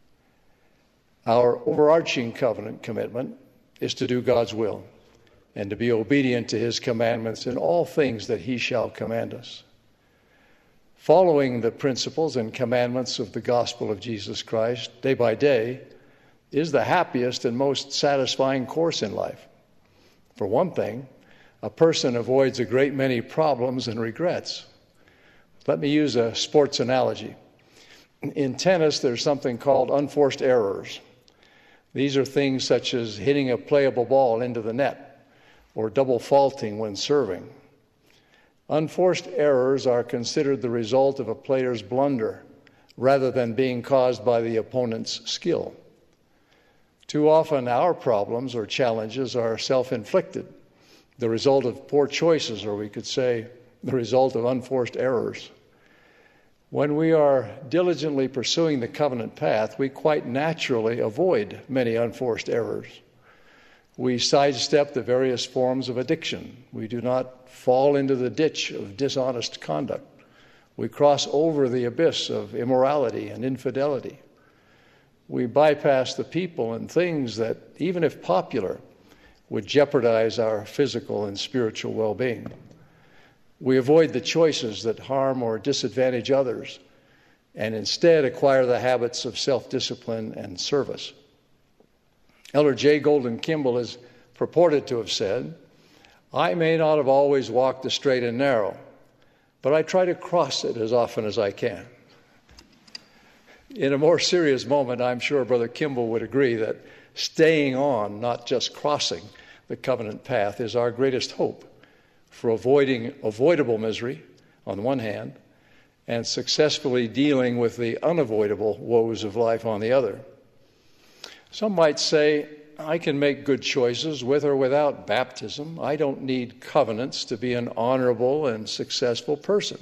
Our overarching covenant commitment is to do God's will and to be obedient to his commandments in all things that he shall command us. Following the principles and commandments of the gospel of Jesus Christ day by day is the happiest and most satisfying course in life. For one thing, a person avoids a great many problems and regrets. Let me use a sports analogy. In tennis, there's something called unforced errors. These are things such as hitting a playable ball into the net or double faulting when serving. Unforced errors are considered the result of a player's blunder rather than being caused by the opponent's skill. Too often, our problems or challenges are self-inflicted, the result of poor choices, or we could say the result of unforced errors. When we are diligently pursuing the covenant path, we quite naturally avoid many unforced errors. We sidestep the various forms of addiction. We do not fall into the ditch of dishonest conduct. We cross over the abyss of immorality and infidelity. We bypass the people and things that, even if popular, would jeopardize our physical and spiritual well-being. We avoid the choices that harm or disadvantage others and instead acquire the habits of self-discipline and service. Elder J. Golden Kimball is purported to have said, "I may not have always walked the straight and narrow, but I try to cross it as often as I can." In a more serious moment, I'm sure Brother Kimball would agree that staying on, not just crossing the covenant path, is our greatest hope for avoiding avoidable misery on the one hand and successfully dealing with the unavoidable woes of life on the other. Some might say, I can make good choices with or without baptism. I don't need covenants to be an honorable and successful person.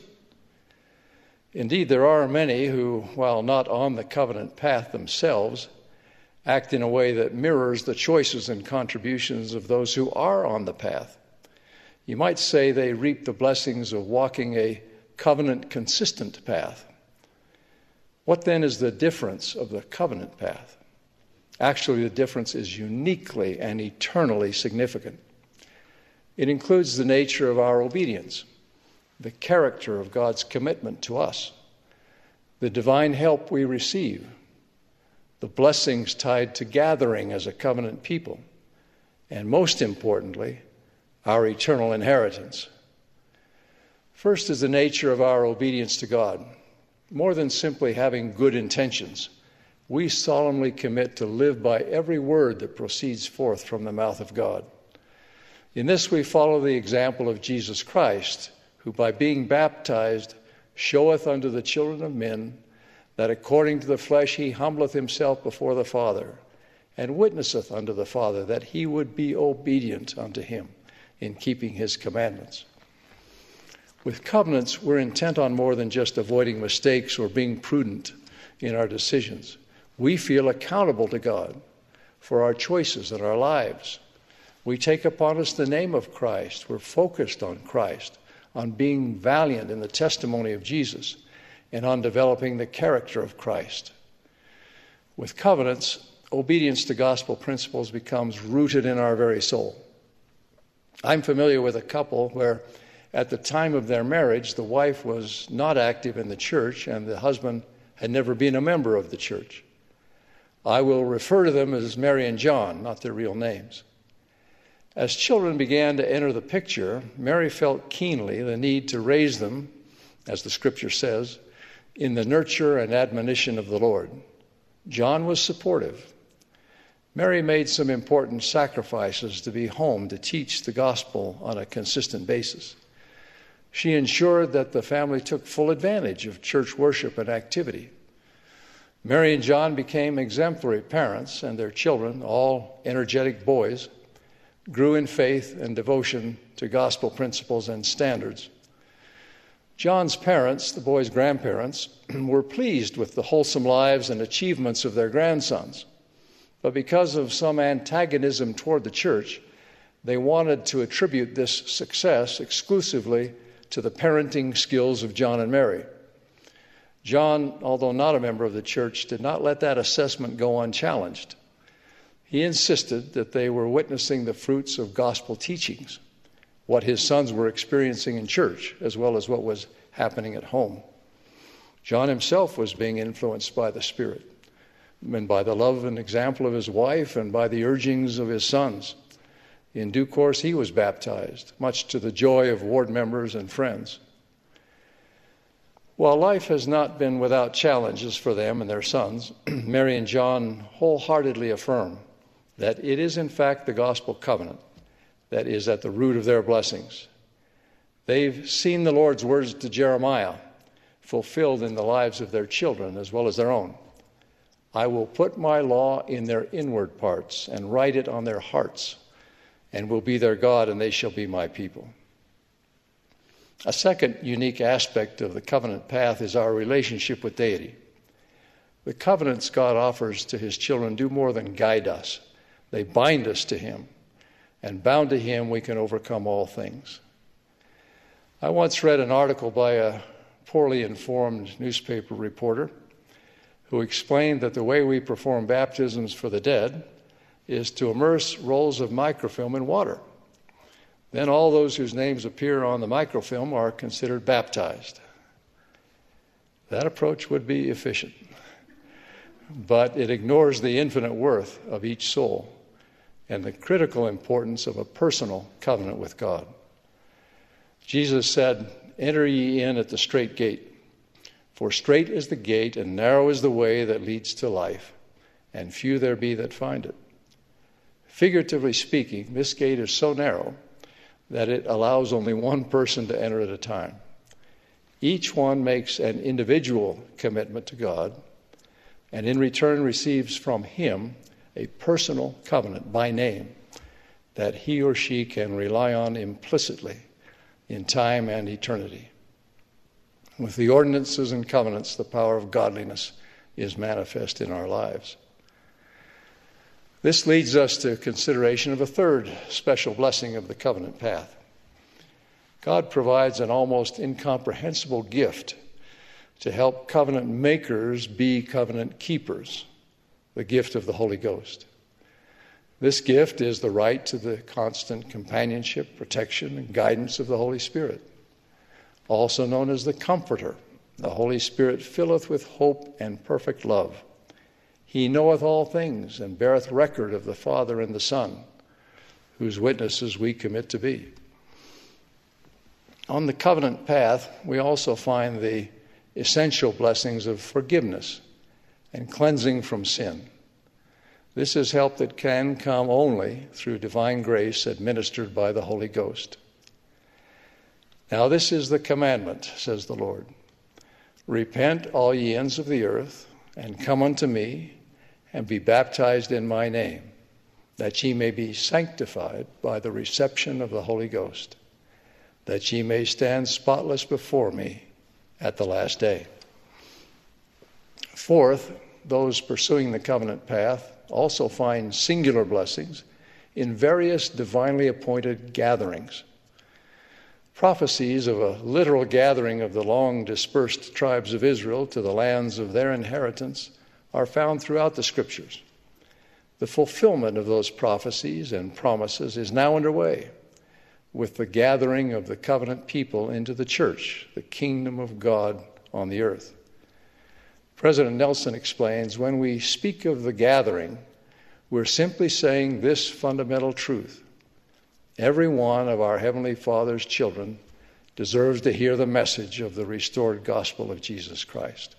Indeed, there are many who, while not on the covenant path themselves, act in a way that mirrors the choices and contributions of those who are on the path. You might say they reap the blessings of walking a covenant-consistent path. What then is the difference of the covenant path? Actually, the difference is uniquely and eternally significant. It includes the nature of our obedience, the character of God's commitment to us, the divine help we receive, the blessings tied to gathering as a covenant people, and most importantly, our eternal inheritance. First is the nature of our obedience to God. More than simply having good intentions, we solemnly commit to live by every word that proceeds forth from the mouth of God. In this we follow the example of Jesus Christ, who by being baptized showeth unto the children of men that according to the flesh he humbleth himself before the Father, and witnesseth unto the Father that he would be obedient unto him in keeping his commandments. With covenants, we're intent on more than just avoiding mistakes or being prudent in our decisions. We feel accountable to God for our choices and our lives. We take upon us the name of Christ. We're focused on Christ, on being valiant in the testimony of Jesus, and on developing the character of Christ. With covenants, obedience to gospel principles becomes rooted in our very soul. I'm familiar with a couple where at the time of their marriage, the wife was not active in the church and the husband had never been a member of the church. I will refer to them as Mary and John, not their real names. As children began to enter the picture, Mary felt keenly the need to raise them, as the scripture says, in the nurture and admonition of the Lord. John was supportive. Mary made some important sacrifices to be home to teach the gospel on a consistent basis. She ensured that the family took full advantage of church worship and activity. Mary and John became exemplary parents, and their children, all energetic boys, grew in faith and devotion to gospel principles and standards. John's parents, the boys' grandparents, were pleased with the wholesome lives and achievements of their grandsons. But because of some antagonism toward the church, they wanted to attribute this success exclusively to the parenting skills of John and Mary. John, although not a member of the church, did not let that assessment go unchallenged. He insisted that they were witnessing the fruits of gospel teachings, what his sons were experiencing in church, as well as what was happening at home. John himself was being influenced by the Spirit, and by the love and example of his wife, and by the urgings of his sons. In due course, he was baptized, much to the joy of ward members and friends. While life has not been without challenges for them and their sons, Mary and John wholeheartedly affirm that it is in fact the gospel covenant that is at the root of their blessings. They've seen the Lord's words to Jeremiah fulfilled in the lives of their children as well as their own. I will put my law in their inward parts and write it on their hearts, and will be their God, and they shall be my people. A second unique aspect of the covenant path is our relationship with deity. The covenants God offers to his children do more than guide us. They bind us to him, and bound to him we can overcome all things. I once read an article by a poorly informed newspaper reporter who explained that the way we perform baptisms for the dead is to immerse rolls of microfilm in water. Then all those whose names appear on the microfilm are considered baptized. That approach would be efficient, but it ignores the infinite worth of each soul and the critical importance of a personal covenant with God. Jesus said, "Enter ye in at the strait gate, for strait is the gate and narrow is the way that leads to life, and few there be that find it." Figuratively speaking, this gate is so narrow that it allows only one person to enter at a time. Each one makes an individual commitment to God, and in return receives from him a personal covenant by name that he or she can rely on implicitly in time and eternity. With the ordinances and covenants, the power of godliness is manifest in our lives. This leads us to consideration of a third special blessing of the covenant path. God provides an almost incomprehensible gift to help covenant makers be covenant keepers, the gift of the Holy Ghost. This gift is the right to the constant companionship, protection, and guidance of the Holy Spirit, also known as the Comforter. The Holy Spirit filleth with hope and perfect love. He knoweth all things, and beareth record of the Father and the Son, whose witnesses we commit to be. On the covenant path, we also find the essential blessings of forgiveness and cleansing from sin. This is help that can come only through divine grace administered by the Holy Ghost. Now this is the commandment, says the Lord. Repent, all ye ends of the earth, and come unto me, and be baptized in my name, that ye may be sanctified by the reception of the Holy Ghost. that ye may stand spotless before me at the last day. Fourth, those pursuing the covenant path also find singular blessings in various divinely appointed gatherings. Prophecies of a literal gathering of the long dispersed tribes of Israel to the lands of their inheritance are found throughout the Scriptures. The fulfillment of those prophecies and promises is now underway with the gathering of the covenant people into the church, the kingdom of God on the earth. President Nelson explains, when we speak of the gathering, we're simply saying this fundamental truth. Every one of our Heavenly Father's children deserves to hear the message of the restored gospel of Jesus Christ.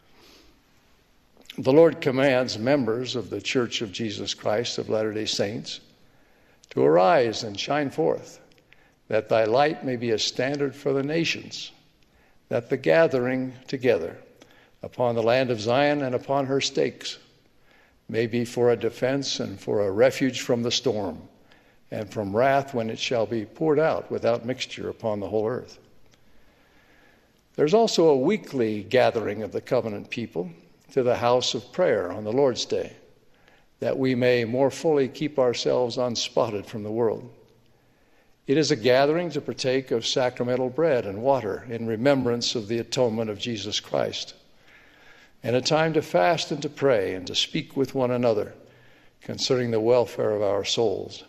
The Lord commands members of the Church of Jesus Christ of Latter-day Saints to arise and shine forth, that thy light may be a standard for the nations, that the gathering together upon the land of Zion and upon her stakes may be for a defense and for a refuge from the storm, and from wrath when it shall be poured out without mixture upon the whole earth. There's also a weekly gathering of the covenant people to the house of prayer on the Lord's Day, that we may more fully keep ourselves unspotted from the world. It is a gathering to partake of sacramental bread and water in remembrance of the atonement of Jesus Christ, and a time to fast and to pray and to speak with one another concerning the welfare of our souls.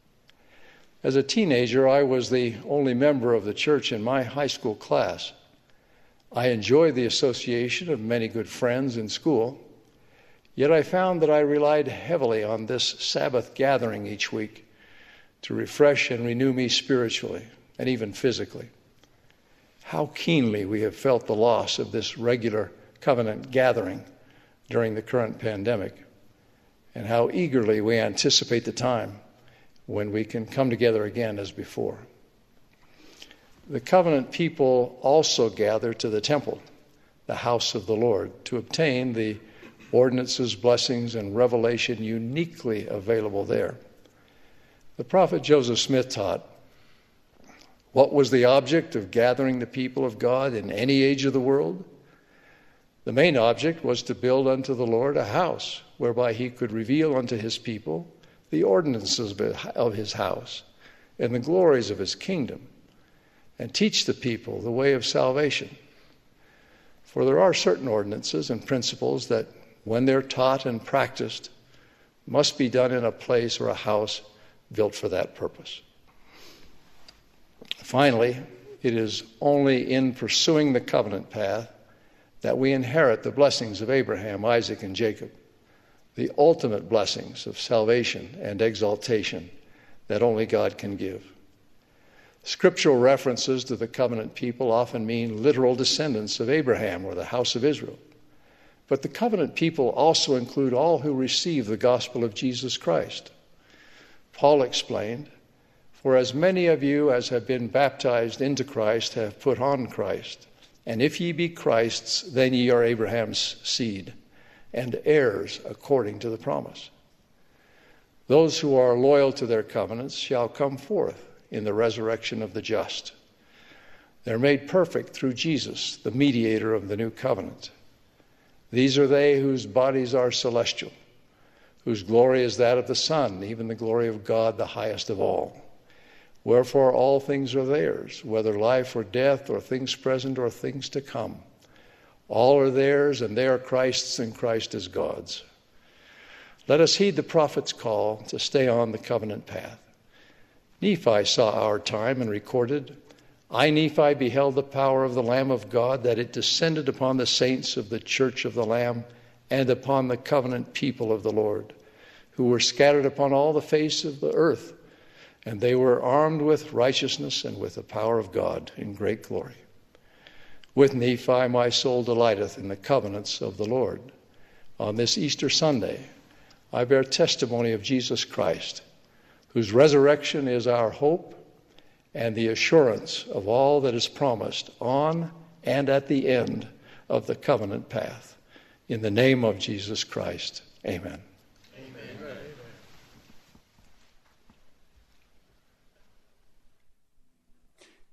As a teenager, I was the only member of the church in my high school class. I enjoyed the association of many good friends in school, yet I found that I relied heavily on this Sabbath gathering each week to refresh and renew me spiritually and even physically. How keenly we have felt the loss of this regular covenant gathering during the current pandemic, and how eagerly we anticipate the time when we can come together again as before. The covenant people also gather to the temple, the house of the Lord, to obtain the ordinances, blessings, and revelation uniquely available there. The prophet Joseph Smith taught, what was the object of gathering the people of God in any age of the world? The main object was to build unto the Lord a house whereby he could reveal unto his people the ordinances of his house and the glories of his kingdom, and teach the people the way of salvation. For there are certain ordinances and principles that, when they're taught and practiced, must be done in a place or a house built for that purpose. Finally, it is only in pursuing the covenant path that we inherit the blessings of Abraham, Isaac, and Jacob, the ultimate blessings of salvation and exaltation that only God can give. Scriptural references to the covenant people often mean literal descendants of Abraham or the house of Israel. But the covenant people also include all who receive the gospel of Jesus Christ. Paul explained, for as many of you as have been baptized into Christ have put on Christ. And if ye be Christ's, then ye are Abraham's seed, and heirs according to the promise. Those who are loyal to their covenants shall come forth in the resurrection of the just. They're made perfect through Jesus, the mediator of the new covenant. These are they whose bodies are celestial, whose glory is that of the Son, even the glory of God, the highest of all. Wherefore all things are theirs, whether life or death, or things present or things to come. All are theirs, and they are Christ's, and Christ is God's. Let us heed the prophet's call to stay on the covenant path. Nephi saw our time and recorded, I, Nephi, beheld the power of the Lamb of God, that it descended upon the saints of the church of the Lamb and upon the covenant people of the Lord, who were scattered upon all the face of the earth, and they were armed with righteousness and with the power of God in great glory. With Nephi my soul delighteth in the covenants of the Lord. On this Easter Sunday, I bear testimony of Jesus Christ, whose resurrection is our hope and the assurance of all that is promised on and at the end of the covenant path. In the name of Jesus Christ, amen. Amen.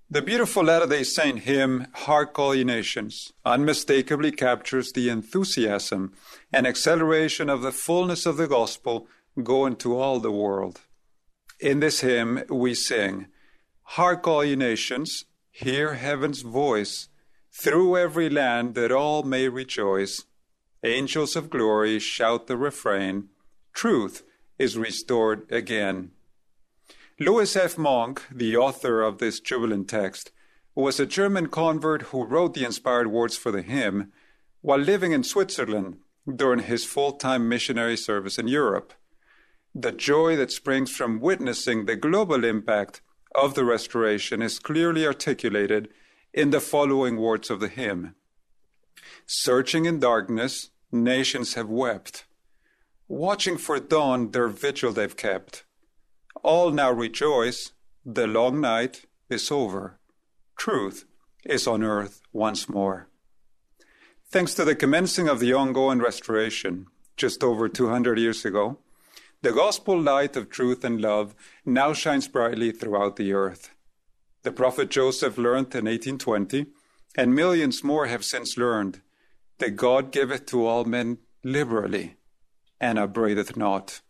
The beautiful Latter-day Saint hymn, Hark All Ye Nations, unmistakably captures the enthusiasm and acceleration of the fullness of the gospel going to all the world. In this hymn, we sing, Hark all ye nations, hear heaven's voice, through every land that all may rejoice. Angels of glory shout the refrain, truth is restored again. Louis F. Monk, the author of this jubilant text, was a German convert who wrote the inspired words for the hymn while living in Switzerland during his full-time missionary service in Europe. The joy that springs from witnessing the global impact of the restoration is clearly articulated in the following words of the hymn. Searching in darkness, nations have wept. Watching for dawn, their vigil they've kept. All now rejoice, the long night is over. Truth is on earth once more. Thanks to the commencing of the ongoing restoration, just over two hundred years ago, the gospel light of truth and love now shines brightly throughout the earth. The prophet Joseph learned in eighteen twenty, and millions more have since learned, that God giveth to all men liberally, and upbraideth not.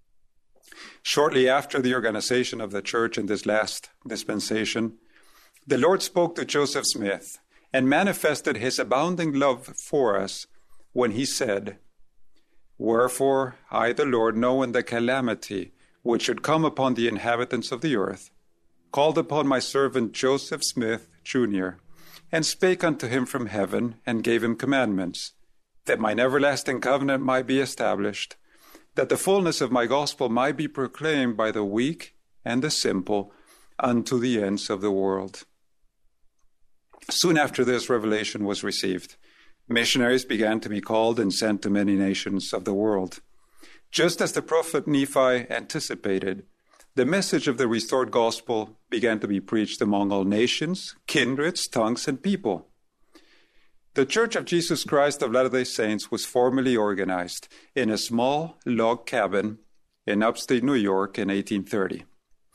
Shortly after the organization of the church in this last dispensation, the Lord spoke to Joseph Smith and manifested his abounding love for us when he said, Wherefore I, the Lord, knowing the calamity which should come upon the inhabitants of the earth, called upon my servant Joseph Smith, Junior, and spake unto him from heaven, and gave him commandments, that mine everlasting covenant might be established, that the fullness of my gospel might be proclaimed by the weak and the simple unto the ends of the world. Soon after this revelation was received, missionaries began to be called and sent to many nations of the world. Just as the prophet Nephi anticipated, the message of the restored gospel began to be preached among all nations, kindreds, tongues, and people. The Church of Jesus Christ of Latter-day Saints was formally organized in a small log cabin in upstate New York in eighteen thirty.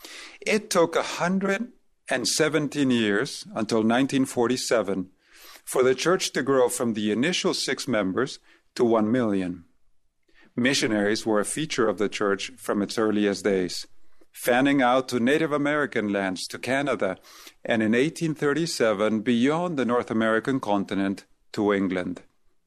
It took one hundred seventeen years, until nineteen forty-seven, for the church to grow from the initial six members to one million. Missionaries were a feature of the church from its earliest days, fanning out to Native American lands, to Canada, and in eighteen thirty-seven beyond the North American continent to England.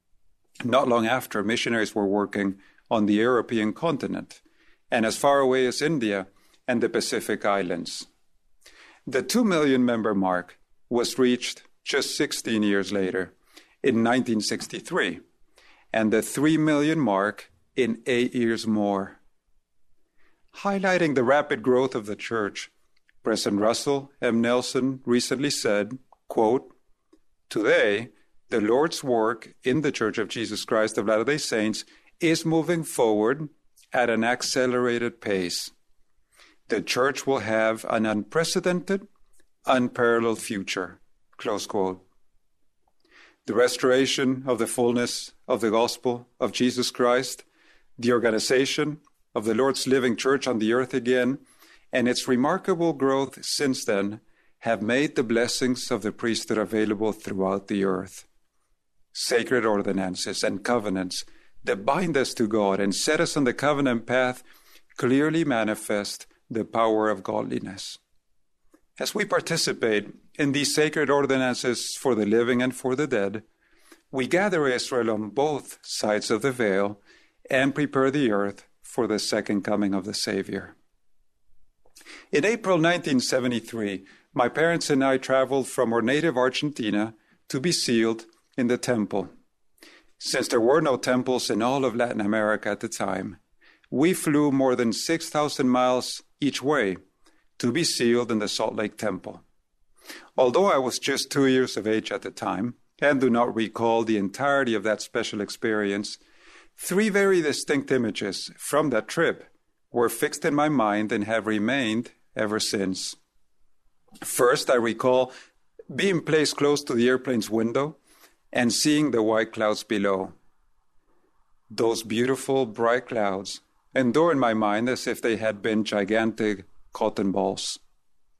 Not long after, missionaries were working on the European continent and as far away as India and the Pacific Islands. The two million member mark was reached just sixteen years later, in nineteen sixty-three, and the three million mark in eight years more. Highlighting the rapid growth of the church, President Russell M. Nelson recently said, quote, Today, the Lord's work in the Church of Jesus Christ of Latter-day Saints is moving forward at an accelerated pace. The church will have an unprecedented, unparalleled future. Close quote. The restoration of the fullness of the gospel of Jesus Christ, the organization of the Lord's living church on the earth again, and its remarkable growth since then have made the blessings of the priesthood available throughout the earth. Sacred ordinances and covenants that bind us to God and set us on the covenant path clearly manifest the power of godliness. As we participate in these sacred ordinances for the living and for the dead, we gather Israel on both sides of the veil and prepare the earth for the second coming of the Savior. In April nineteen seventy-three, my parents and I traveled from our native Argentina to be sealed in the temple. Since there were no temples in all of Latin America at the time, we flew more than six thousand miles each way to be sealed in the Salt Lake Temple. Although I was just two years of age at the time and do not recall the entirety of that special experience, three very distinct images from that trip were fixed in my mind and have remained ever since. First, I recall being placed close to the airplane's window and seeing the white clouds below. Those beautiful, bright clouds endure in my mind as if they had been gigantic cotton balls.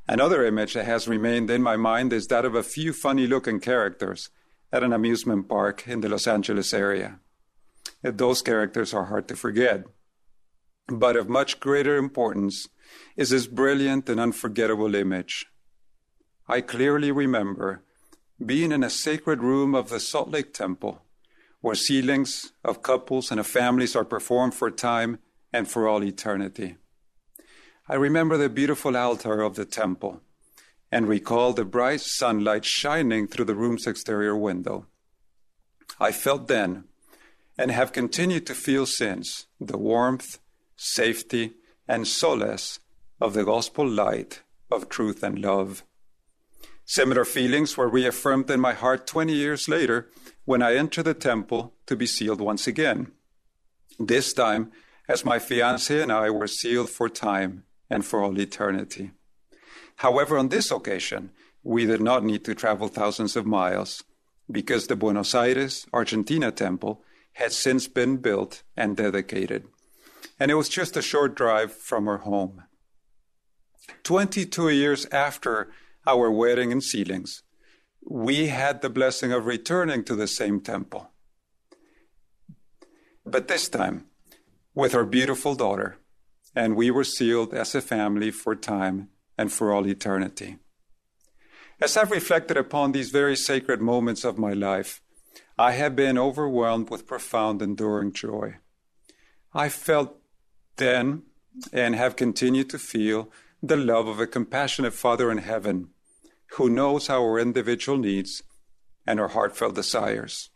Another image that has remained in my mind is that of a few funny-looking characters at an amusement park in the Los Angeles area. Those characters are hard to forget. But of much greater importance is this brilliant and unforgettable image. I clearly remember being in a sacred room of the Salt Lake Temple, where sealings of couples and of families are performed for time and for all eternity. I remember the beautiful altar of the temple and recall the bright sunlight shining through the room's exterior window. I felt then, and have continued to feel since, the warmth, safety, and solace of the gospel light of truth and love. Similar feelings were reaffirmed in my heart twenty years later when I entered the temple to be sealed once again. This time, as my fiancée and I were sealed for time and for all eternity. However, on this occasion, we did not need to travel thousands of miles because the Buenos Aires, Argentina temple had since been built and dedicated, and it was just a short drive from our home. Twenty-two years after our wedding and sealings, we had the blessing of returning to the same temple. But this time, with our beautiful daughter, and we were sealed as a family for time and for all eternity. As I've reflected upon these very sacred moments of my life, I have been overwhelmed with profound, enduring joy. I felt then, and have continued to feel, the love of a compassionate Father in heaven who knows our individual needs and our heartfelt desires.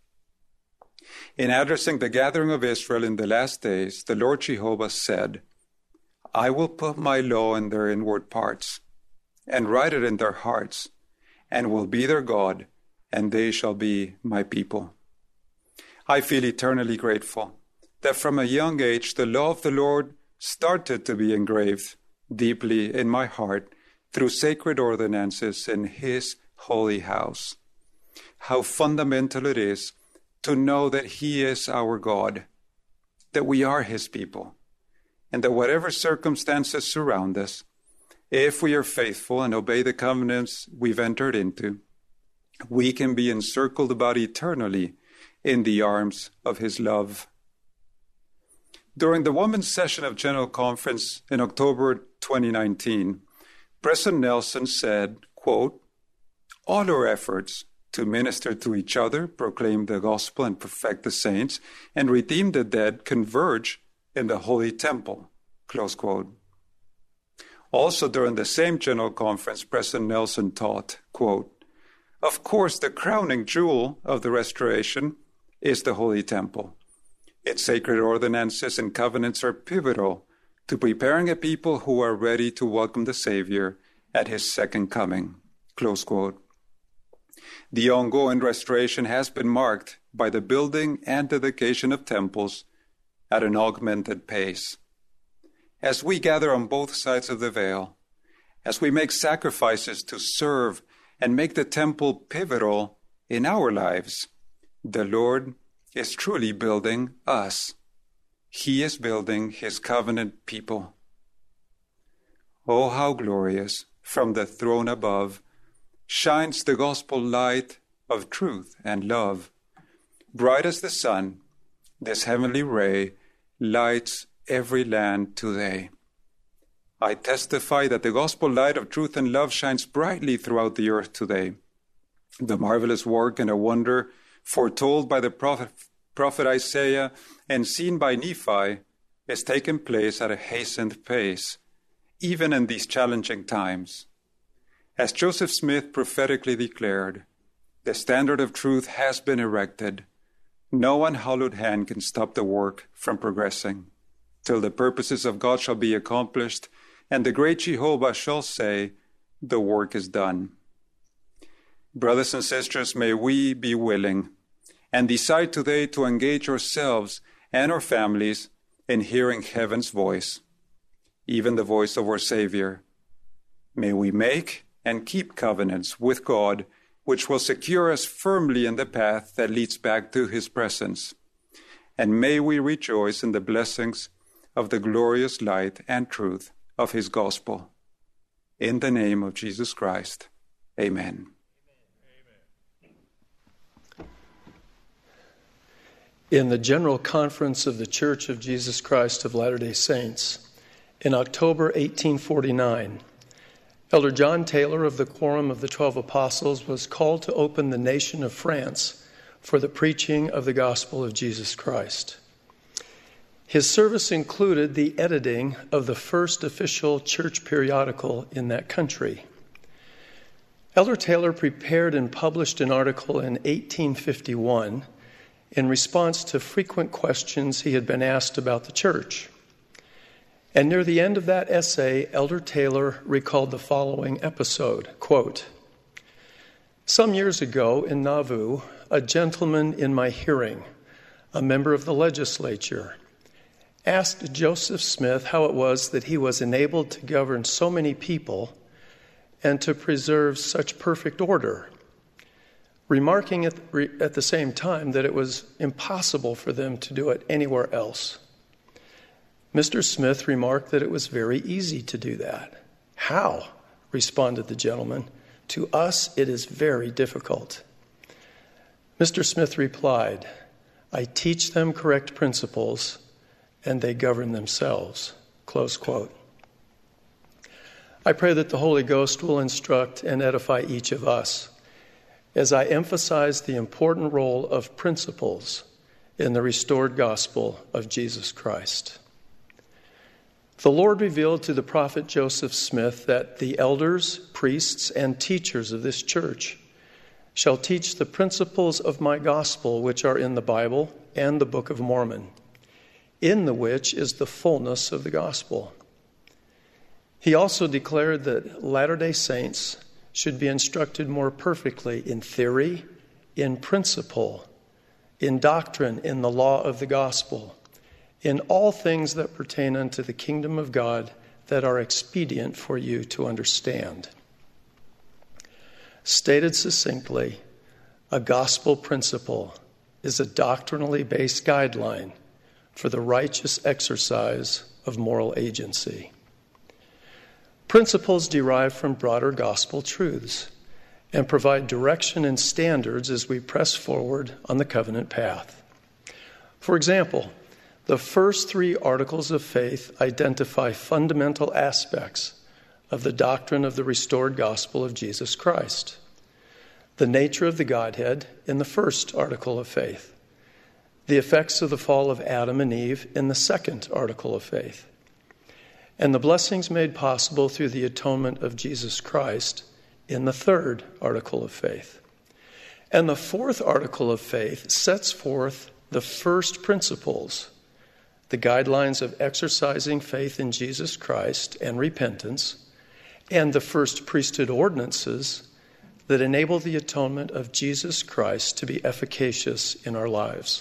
In addressing the gathering of Israel in the last days, the Lord Jehovah said, I will put my law in their inward parts, and write it in their hearts, and will be their God, and they shall be my people. I feel eternally grateful that from a young age the law of the Lord started to be engraved deeply in my heart through sacred ordinances in His holy house. How fundamental it is to know that He is our God, that we are His people, and that whatever circumstances surround us, if we are faithful and obey the covenants we've entered into, we can be encircled about eternally in the arms of His love. During the Women's Session of General Conference in October twenty nineteen, President Nelson said, quote, all our efforts to minister to each other, proclaim the gospel and perfect the saints, and redeem the dead converge in the Holy Temple, close quote. Also during the same General Conference, President Nelson taught, quote, of course, the crowning jewel of the restoration is the Holy Temple. Its sacred ordinances and covenants are pivotal to preparing a people who are ready to welcome the Savior at His second coming, close quote. The ongoing restoration has been marked by the building and dedication of temples at an augmented pace. As we gather on both sides of the veil, as we make sacrifices to serve and make the temple pivotal in our lives, the Lord is truly building us. He is building His covenant people. Oh, how glorious, from the throne above, shines the gospel light of truth and love. Bright as the sun, this heavenly ray lights every land today. I testify that the gospel light of truth and love shines brightly throughout the earth today. The marvelous work and a wonder foretold by the prophet, prophet Isaiah and seen by Nephi is taking place at a hastened pace, even in these challenging times. As Joseph Smith prophetically declared, the standard of truth has been erected. No unhallowed hand can stop the work from progressing, till the purposes of God shall be accomplished, and the great Jehovah shall say, the work is done. Brothers and sisters, may we be willing and decide today to engage ourselves and our families in hearing heaven's voice, even the voice of our Savior. May we make and keep covenants with God, which will secure us firmly in the path that leads back to His presence. And may we rejoice in the blessings of the glorious light and truth of His gospel. In the name of Jesus Christ, amen. In the General Conference of the Church of Jesus Christ of Latter-day Saints, in October eighteen forty-nine, Elder John Taylor of the Quorum of the Twelve Apostles was called to open the nation of France for the preaching of the gospel of Jesus Christ. His service included the editing of the first official church periodical in that country. Elder Taylor prepared and published an article in eighteen fifty-one in response to frequent questions he had been asked about the church. And near the end of that essay, Elder Taylor recalled the following episode, quote, "Some years ago in Nauvoo, a gentleman in my hearing, a member of the legislature, asked Joseph Smith how it was that he was enabled to govern so many people and to preserve such perfect order, remarking at, at the same time that it was impossible for them to do it anywhere else. Mister Smith remarked that it was very easy to do that. How? Responded the gentleman. To us, it is very difficult. Mister Smith replied, I teach them correct principles, and they govern themselves. Close quote. I pray that the Holy Ghost will instruct and edify each of us as I emphasize the important role of principles in the restored gospel of Jesus Christ. The Lord revealed to the prophet Joseph Smith that the elders, priests, and teachers of this church shall teach the principles of my gospel which are in the Bible and the Book of Mormon, in the which is the fullness of the gospel. He also declared that Latter-day Saints should be instructed more perfectly in theory, in principle, in doctrine, in the law of the gospel, in all things that pertain unto the kingdom of God that are expedient for you to understand. Stated succinctly, a gospel principle is a doctrinally based guideline for the righteous exercise of moral agency. Principles derive from broader gospel truths and provide direction and standards as we press forward on the covenant path. For example, the first three articles of faith identify fundamental aspects of the doctrine of the restored gospel of Jesus Christ. The nature of the Godhead in the first article of faith. The effects of the fall of Adam and Eve in the second article of faith. And the blessings made possible through the atonement of Jesus Christ in the third article of faith. And the fourth article of faith sets forth the first principles, the guidelines of exercising faith in Jesus Christ and repentance, and the first priesthood ordinances that enable the atonement of Jesus Christ to be efficacious in our lives.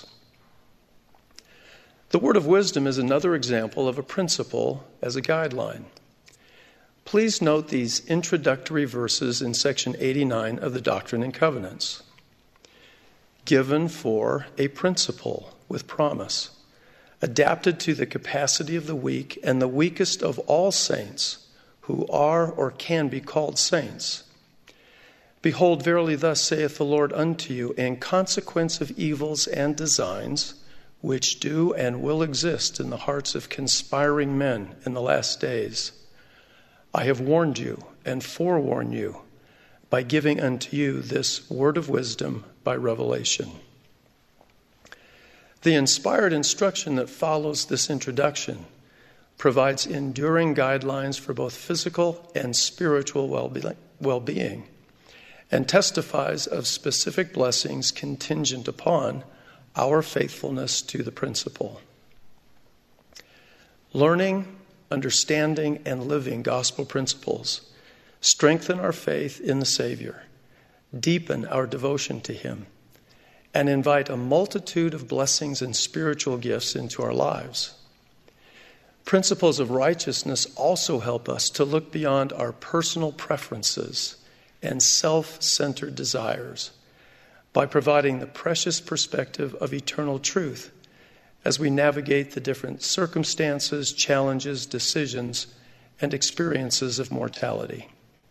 The word of wisdom is another example of a principle as a guideline. Please note these introductory verses in section eighty-nine of the Doctrine and Covenants. Given for a principle with promise, adapted to the capacity of the weak and the weakest of all saints who are or can be called saints. Behold, verily thus saith the Lord unto you, in consequence of evils and designs, which do and will exist in the hearts of conspiring men in the last days. I have warned you and forewarned you by giving unto you this word of wisdom by revelation. The inspired instruction that follows this introduction provides enduring guidelines for both physical and spiritual well-being and testifies of specific blessings contingent upon our faithfulness to the principle. Learning, understanding, and living gospel principles strengthen our faith in the Savior, deepen our devotion to Him, and invite a multitude of blessings and spiritual gifts into our lives. Principles of righteousness also help us to look beyond our personal preferences and self-centered desires by providing the precious perspective of eternal truth as we navigate the different circumstances, challenges, decisions, and experiences of mortality.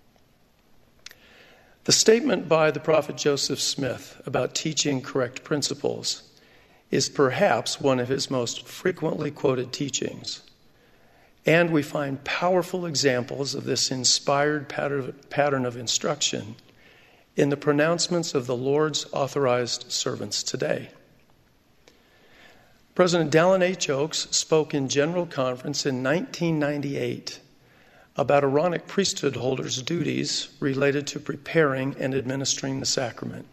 The statement by the prophet Joseph Smith about teaching correct principles is perhaps one of his most frequently quoted teachings. And we find powerful examples of this inspired pattern of instruction in the pronouncements of the Lord's authorized servants today. President Dallin H. Oaks spoke in General Conference in nineteen ninety-eight about Aaronic priesthood holders' duties related to preparing and administering the sacrament.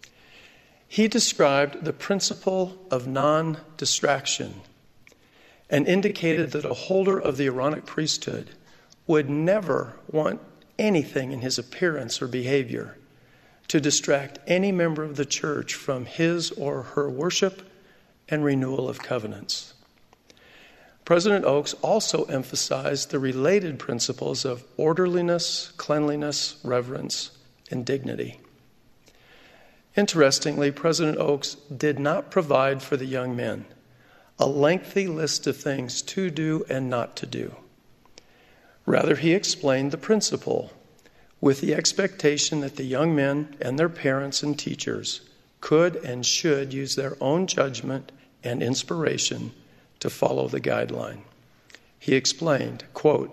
He described the principle of non-distraction and indicated that a holder of the Aaronic priesthood would never want anything in his appearance or behavior to distract any member of the church from his or her worship and renewal of covenants. President Oaks also emphasized the related principles of orderliness, cleanliness, reverence, and dignity. Interestingly, President Oaks did not provide for the young men a lengthy list of things to do and not to do. Rather, he explained the principle with the expectation that the young men and their parents and teachers could and should use their own judgment and inspiration to follow the guideline. He explained, quote,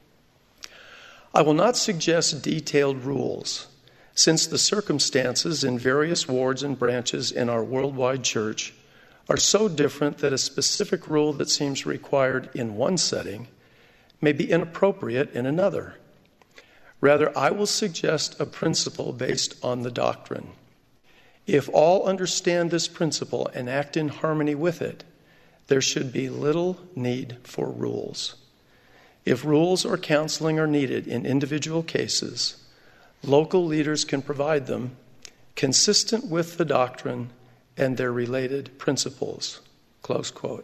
"I will not suggest detailed rules, since the circumstances in various wards and branches in our worldwide church are so different that a specific rule that seems required in one setting may be inappropriate in another. Rather, I will suggest a principle based on the doctrine. If all understand this principle and act in harmony with it, there should be little need for rules. If rules or counseling are needed in individual cases, local leaders can provide them consistent with the doctrine and their related principles." Close quote.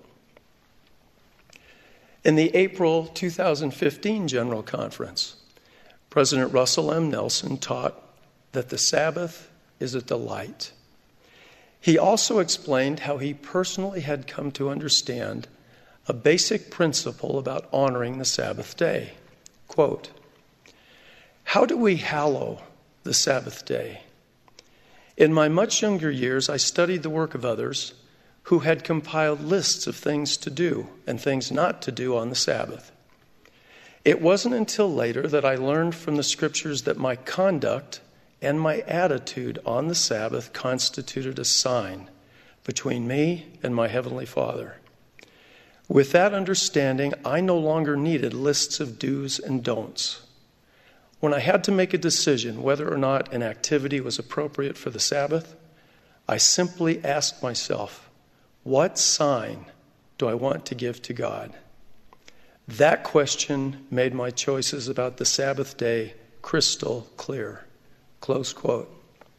In the April two thousand fifteen General Conference, President Russell M. Nelson taught that the Sabbath is a delight. He also explained how he personally had come to understand a basic principle about honoring the Sabbath day. Quote, "How do we hallow the Sabbath day? In my much younger years, I studied the work of others who had compiled lists of things to do and things not to do on the Sabbath. It wasn't until later that I learned from the scriptures that my conduct and my attitude on the Sabbath constituted a sign between me and my Heavenly Father. With that understanding, I no longer needed lists of do's and don'ts. When I had to make a decision whether or not an activity was appropriate for the Sabbath, I simply asked myself, what sign do I want to give to God? That question made my choices about the Sabbath day crystal clear." Close quote.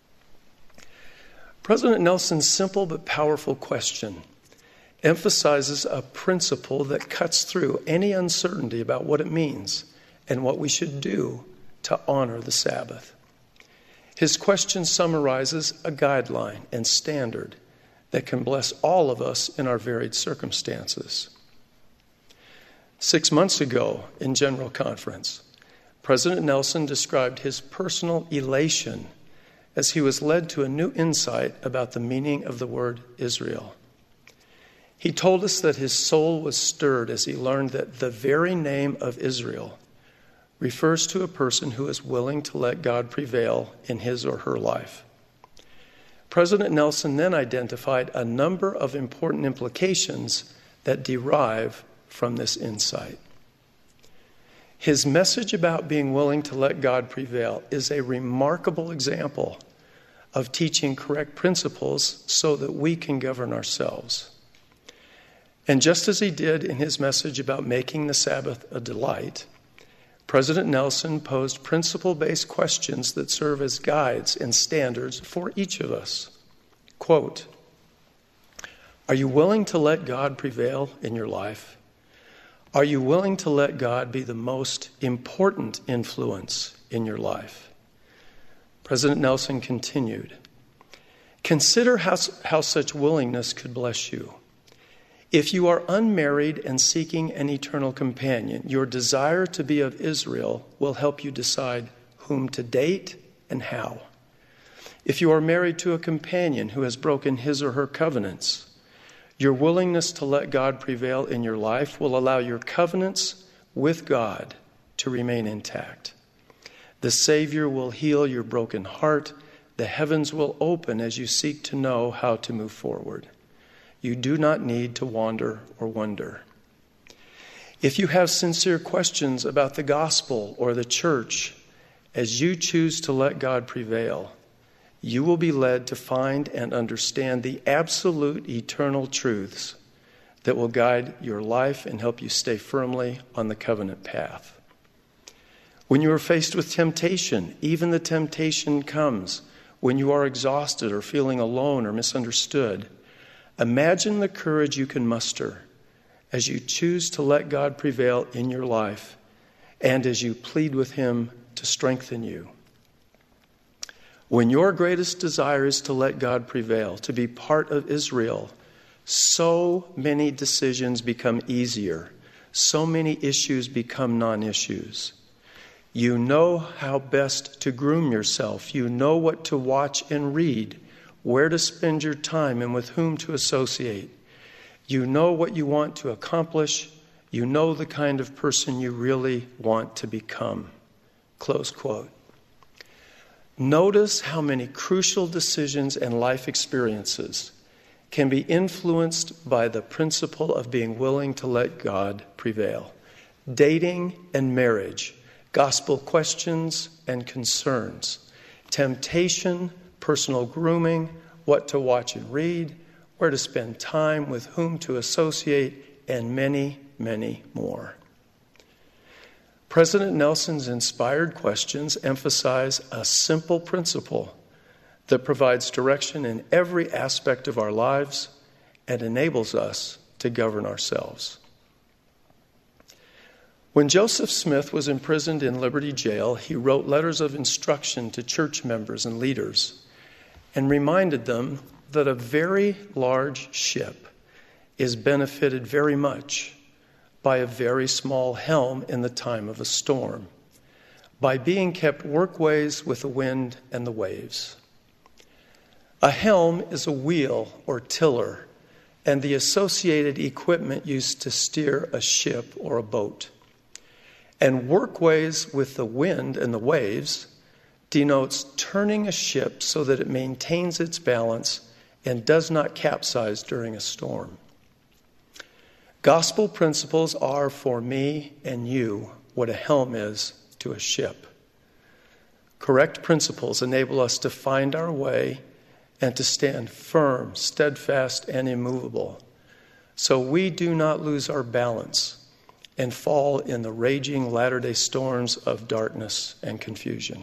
President Nelson's simple but powerful question emphasizes a principle that cuts through any uncertainty about what it means and what we should do to honor the Sabbath. His question summarizes a guideline and standard that can bless all of us in our varied circumstances. Six months ago in General Conference, President Nelson described his personal elation as he was led to a new insight about the meaning of the word Israel. He told us that his soul was stirred as he learned that the very name of Israel refers to a person who is willing to let God prevail in his or her life. President Nelson then identified a number of important implications that derive from this insight. His message about being willing to let God prevail is a remarkable example of teaching correct principles so that we can govern ourselves. And just as he did in his message about making the Sabbath a delight, President Nelson posed principle-based questions that serve as guides and standards for each of us. Quote, "Are you willing to let God prevail in your life? Are you willing to let God be the most important influence in your life?" President Nelson continued, "Consider how, how such willingness could bless you. If you are unmarried and seeking an eternal companion, your desire to be of Israel will help you decide whom to date and how. If you are married to a companion who has broken his or her covenants, your willingness to let God prevail in your life will allow your covenants with God to remain intact. The Savior will heal your broken heart. The heavens will open as you seek to know how to move forward. You do not need to wander or wonder. If you have sincere questions about the gospel or the church, as you choose to let God prevail, you will be led to find and understand the absolute eternal truths that will guide your life and help you stay firmly on the covenant path. When you are faced with temptation, even the temptation comes when you are exhausted or feeling alone or misunderstood, imagine the courage you can muster as you choose to let God prevail in your life and as you plead with Him to strengthen you. When your greatest desire is to let God prevail, to be part of Israel, so many decisions become easier. So many issues become non-issues. You know how best to groom yourself. You know what to watch and read, where to spend your time and with whom to associate. You know what you want to accomplish. You know the kind of person you really want to become. Close quote. Notice how many crucial decisions and life experiences can be influenced by the principle of being willing to let God prevail. Dating and marriage, gospel questions and concerns, temptation, personal grooming, what to watch and read, where to spend time, with whom to associate, and many, many more. President Nelson's inspired questions emphasize a simple principle that provides direction in every aspect of our lives and enables us to govern ourselves. When Joseph Smith was imprisoned in Liberty Jail, he wrote letters of instruction to church members and leaders and reminded them that a very large ship is benefited very much by a very small helm in the time of a storm, by being kept workways with the wind and the waves. A helm is a wheel or tiller and the associated equipment used to steer a ship or a boat. And workways with the wind and the waves denotes turning a ship so that it maintains its balance and does not capsize during a storm. Gospel principles are for me and you what a helm is to a ship. Correct principles enable us to find our way and to stand firm, steadfast, and immovable, so we do not lose our balance and fall in the raging latter-day storms of darkness and confusion.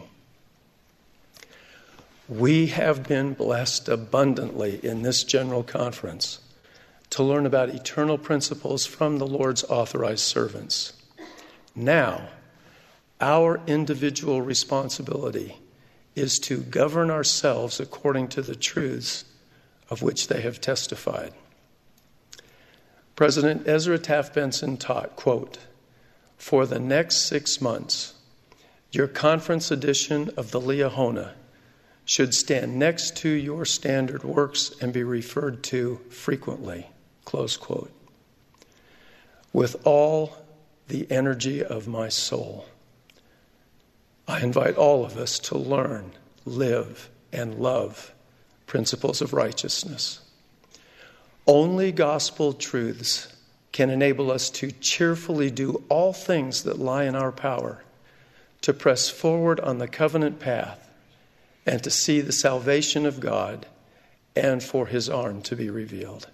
We have been blessed abundantly in this general conference to learn about eternal principles from the Lord's authorized servants. Now, our individual responsibility is to govern ourselves according to the truths of which they have testified. President Ezra Taft Benson taught, quote, "For the next six months, your conference edition of the Liahona should stand next to your standard works and be referred to frequently," close quote. With all the energy of my soul, I invite all of us to learn, live, and love principles of righteousness. Only gospel truths can enable us to cheerfully do all things that lie in our power to press forward on the covenant path and to see the salvation of God and for His arm to be revealed.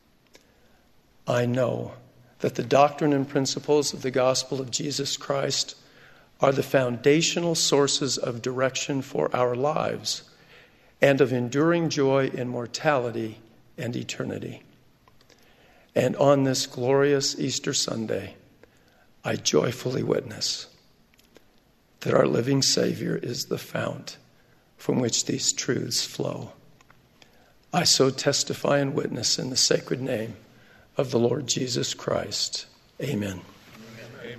I know that the doctrine and principles of the gospel of Jesus Christ are the foundational sources of direction for our lives and of enduring joy in mortality and eternity. And on this glorious Easter Sunday, I joyfully witness that our living Savior is the fount from which these truths flow. I so testify and witness in the sacred name of the Lord Jesus Christ. Amen. Amen.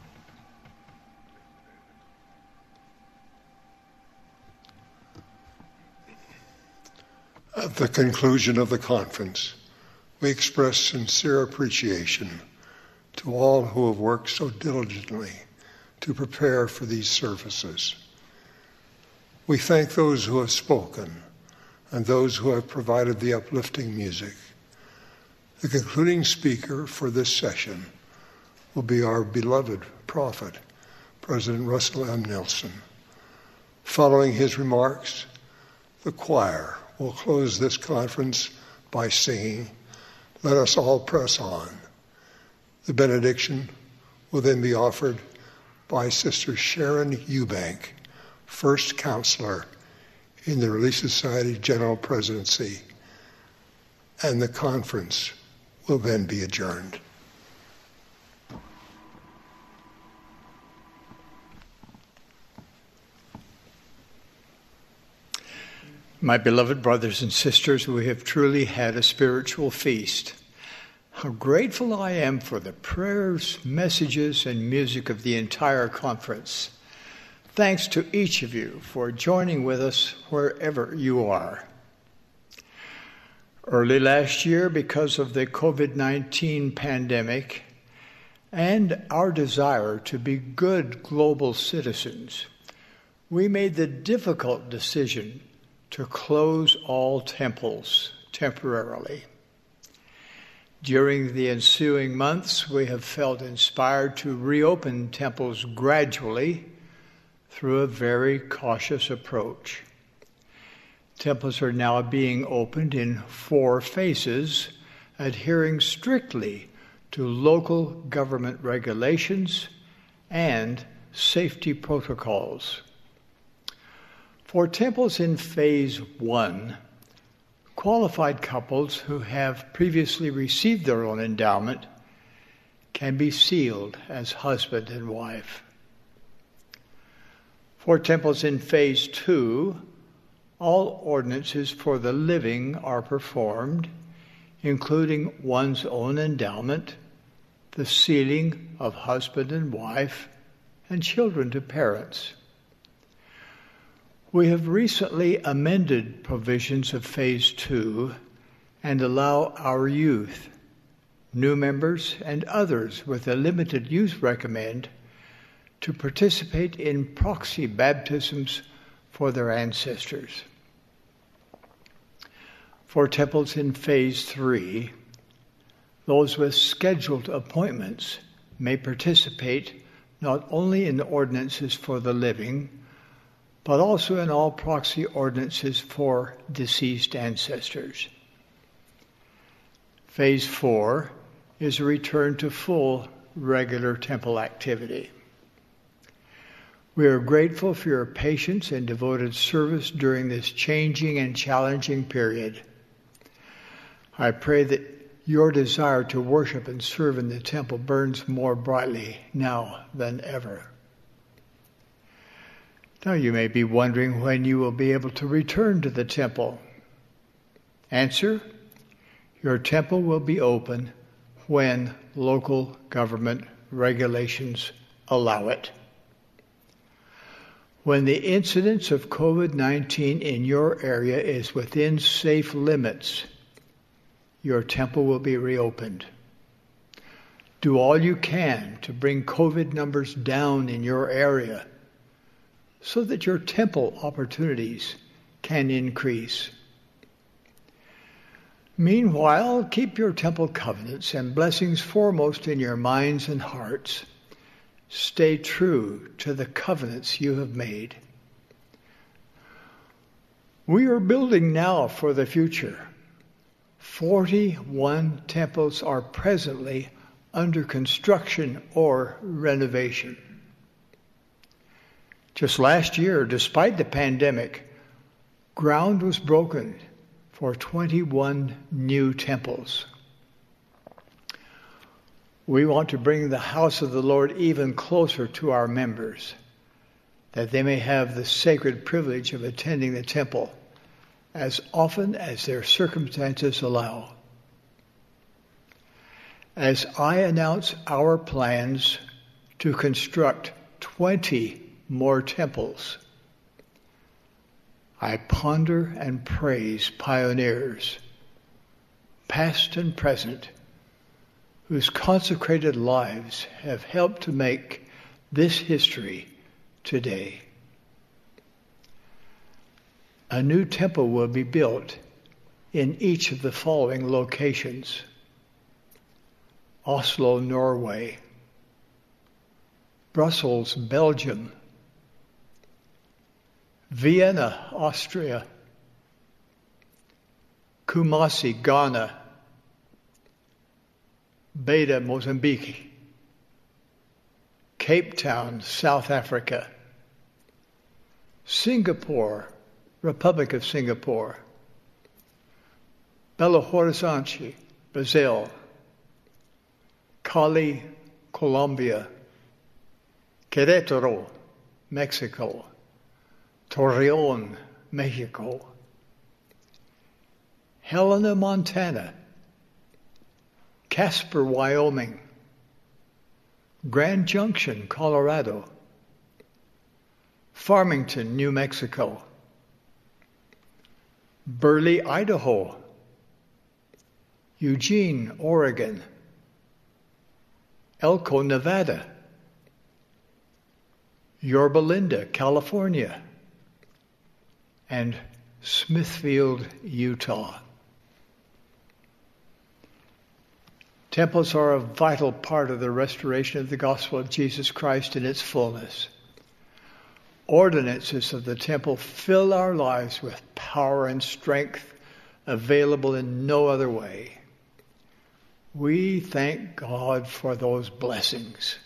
At the conclusion of the conference, we express sincere appreciation to all who have worked so diligently to prepare for these services. We thank those who have spoken and those who have provided the uplifting music. The concluding speaker for this session will be our beloved prophet, President Russell M. Nelson. Following his remarks, the choir will close this conference by singing, "Let Us All Press On." The benediction will then be offered by Sister Sharon Eubank, First Counselor in the Relief Society General Presidency, and the conference will then be adjourned. My beloved brothers and sisters, we have truly had a spiritual feast. How grateful I am for the prayers, messages, and music of the entire conference. Thanks to each of you for joining with us wherever you are. Early last year, because of the covid nineteen pandemic and our desire to be good global citizens, we made the difficult decision to close all temples temporarily. During the ensuing months, we have felt inspired to reopen temples gradually through a very cautious approach. Temples are now being opened in four phases, adhering strictly to local government regulations and safety protocols. For temples in phase one, qualified couples who have previously received their own endowment can be sealed as husband and wife. For temples in phase two, all ordinances for the living are performed, including one's own endowment, the sealing of husband and wife, and children to parents. We have recently amended provisions of Phase two and allow our youth, new members, and others with a limited youth recommend to participate in proxy baptisms for their ancestors. For temples in Phase three, those with scheduled appointments may participate not only in ordinances for the living, but also in all proxy ordinances for deceased ancestors. Phase four is a return to full regular temple activity. We are grateful for your patience and devoted service during this changing and challenging period. I pray that your desire to worship and serve in the temple burns more brightly now than ever. Now you may be wondering when you will be able to return to the temple. Answer: your temple will be open when local government regulations allow it. When the incidence of covid nineteen in your area is within safe limits, your temple will be reopened. Do all you can to bring COVID numbers down in your area so that your temple opportunities can increase. Meanwhile, keep your temple covenants and blessings foremost in your minds and hearts. Stay true to the covenants you have made. We are building now for the future. forty-one temples are presently under construction or renovation. Just last year, despite the pandemic, ground was broken for twenty-one new temples. We want to bring the house of the Lord even closer to our members, that they may have the sacred privilege of attending the temple as often as their circumstances allow. as I announce our plans to construct twenty more temples, I ponder and praise pioneers, past and present, whose consecrated lives have helped to make this history today. A new temple will be built in each of the following locations: Oslo, Norway; Brussels, Belgium; Vienna, Austria; Kumasi, Ghana; Beda, Mozambique; Cape Town, South Africa; Singapore, Republic of Singapore; Belo Horizonte, Brazil; Cali, Colombia; Querétaro, Mexico; Torreon, Mexico; Helena, Montana; Casper, Wyoming; Grand Junction, Colorado; Farmington, New Mexico; Burley, Idaho; Eugene, Oregon; Elko, Nevada; Yorba Linda, California; and Smithfield, Utah. Temples are a vital part of the restoration of the gospel of Jesus Christ in its fullness. Ordinances of the temple fill our lives with power and strength available in no other way. We thank God for those blessings.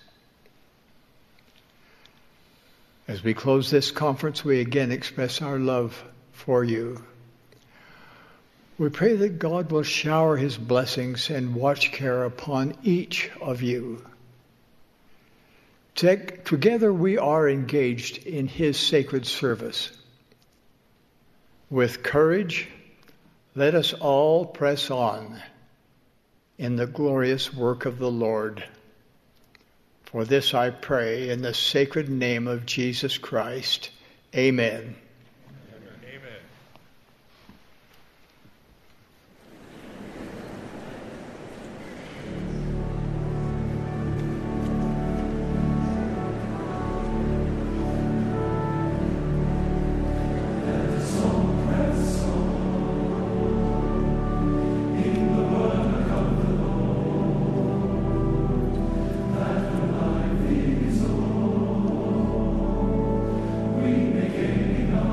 As we close this conference, we again express our love for you. We pray that God will shower his blessings and watch care upon each of you. Together we are engaged in his sacred service. With courage, let us all press on in the glorious work of the Lord. For this I pray in the sacred name of Jesus Christ. Amen. We begin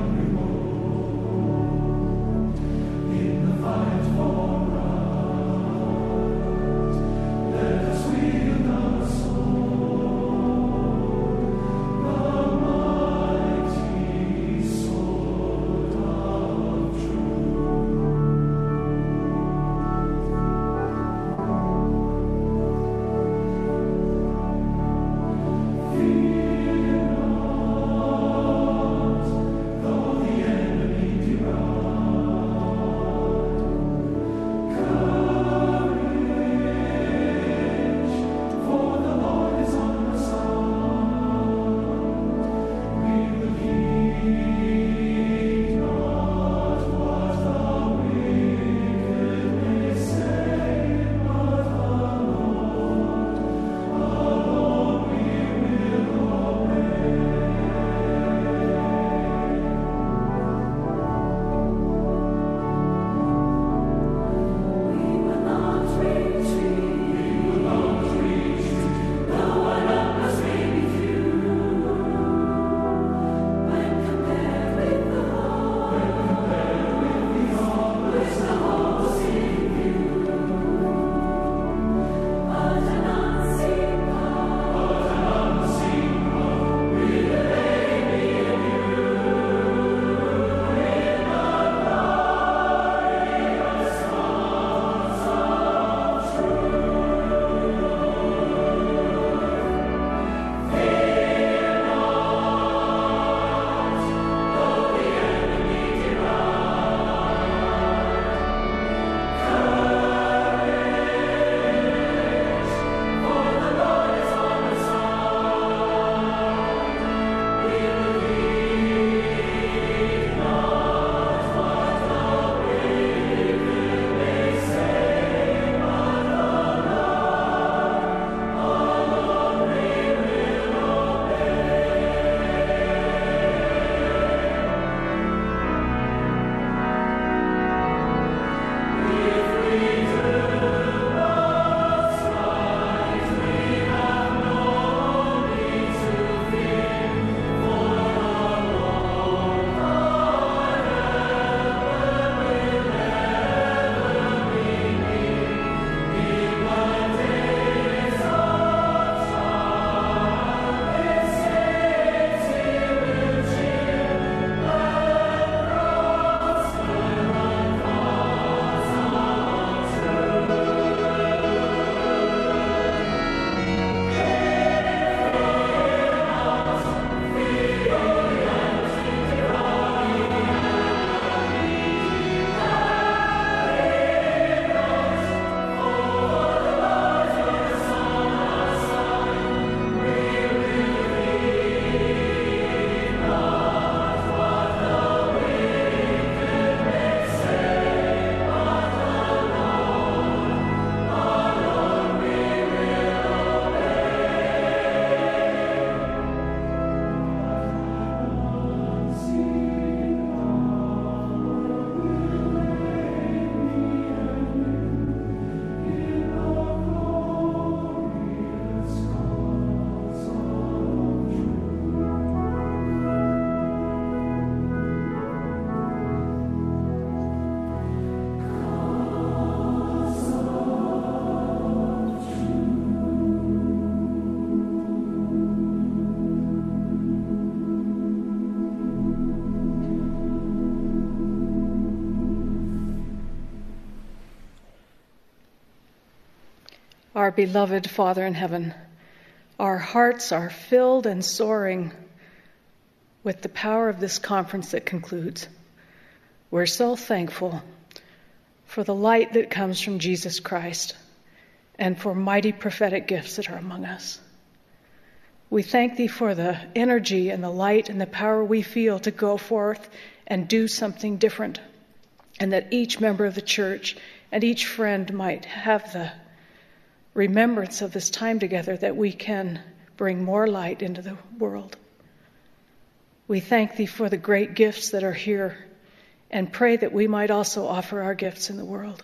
our beloved Father in heaven, our hearts are filled and soaring with the power of this conference that concludes. We're so thankful for the light that comes from Jesus Christ and for mighty prophetic gifts that are among us. We thank thee for the energy and the light and the power we feel to go forth and do something different, and that each member of the church and each friend might have the remembrance of this time together, that we can bring more light into the world. We thank thee for the great gifts that are here and pray that we might also offer our gifts in the world.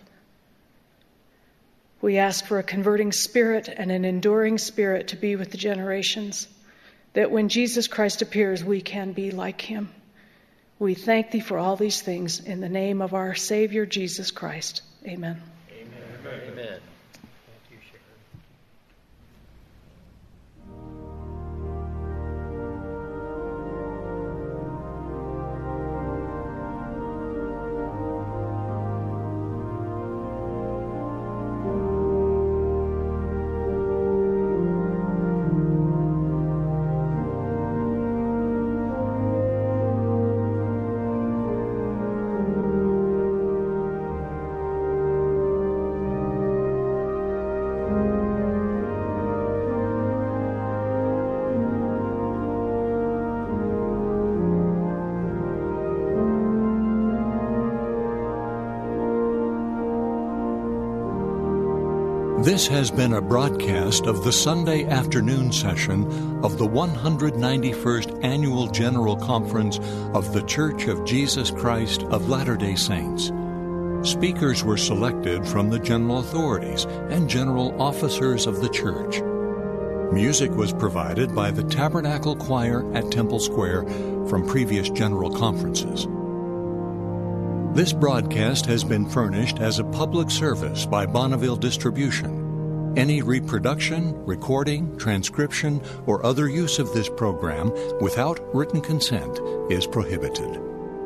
We ask for a converting spirit and an enduring spirit to be with the generations, that when Jesus Christ appears, we can be like him. We thank thee for all these things in the name of our Savior, Jesus Christ. Amen. Amen. Amen. This has been a broadcast of the Sunday afternoon session of the one hundred ninety-first Annual General Conference of the Church of Jesus Christ of Latter-day Saints. Speakers were selected from the general authorities and general officers of the church. Music was provided by the Tabernacle Choir at Temple Square from previous general conferences. This broadcast has been furnished as a public service by Bonneville Distribution. Any reproduction, recording, transcription, or other use of this program without written consent is prohibited.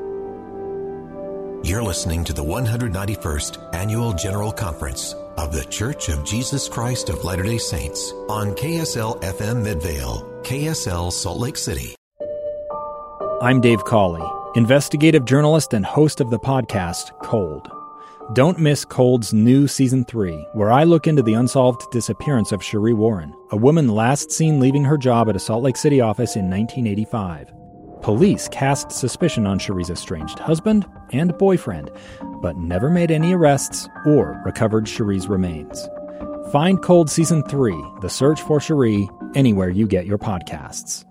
You're listening to the one hundred ninety-first Annual General Conference of the Church of Jesus Christ of Latter-day Saints on K S L F M Midvale, K S L Salt Lake City. I'm Dave Cawley, investigative journalist and host of the podcast, Cold. Don't miss Cold's new Season three, where I look into the unsolved disappearance of Sheree Warren, a woman last seen leaving her job at a Salt Lake City office in nineteen eighty-five. Police cast suspicion on Sheree's estranged husband and boyfriend, but never made any arrests or recovered Sheree's remains. Find Cold Season three, The Search for Sheree, anywhere you get your podcasts.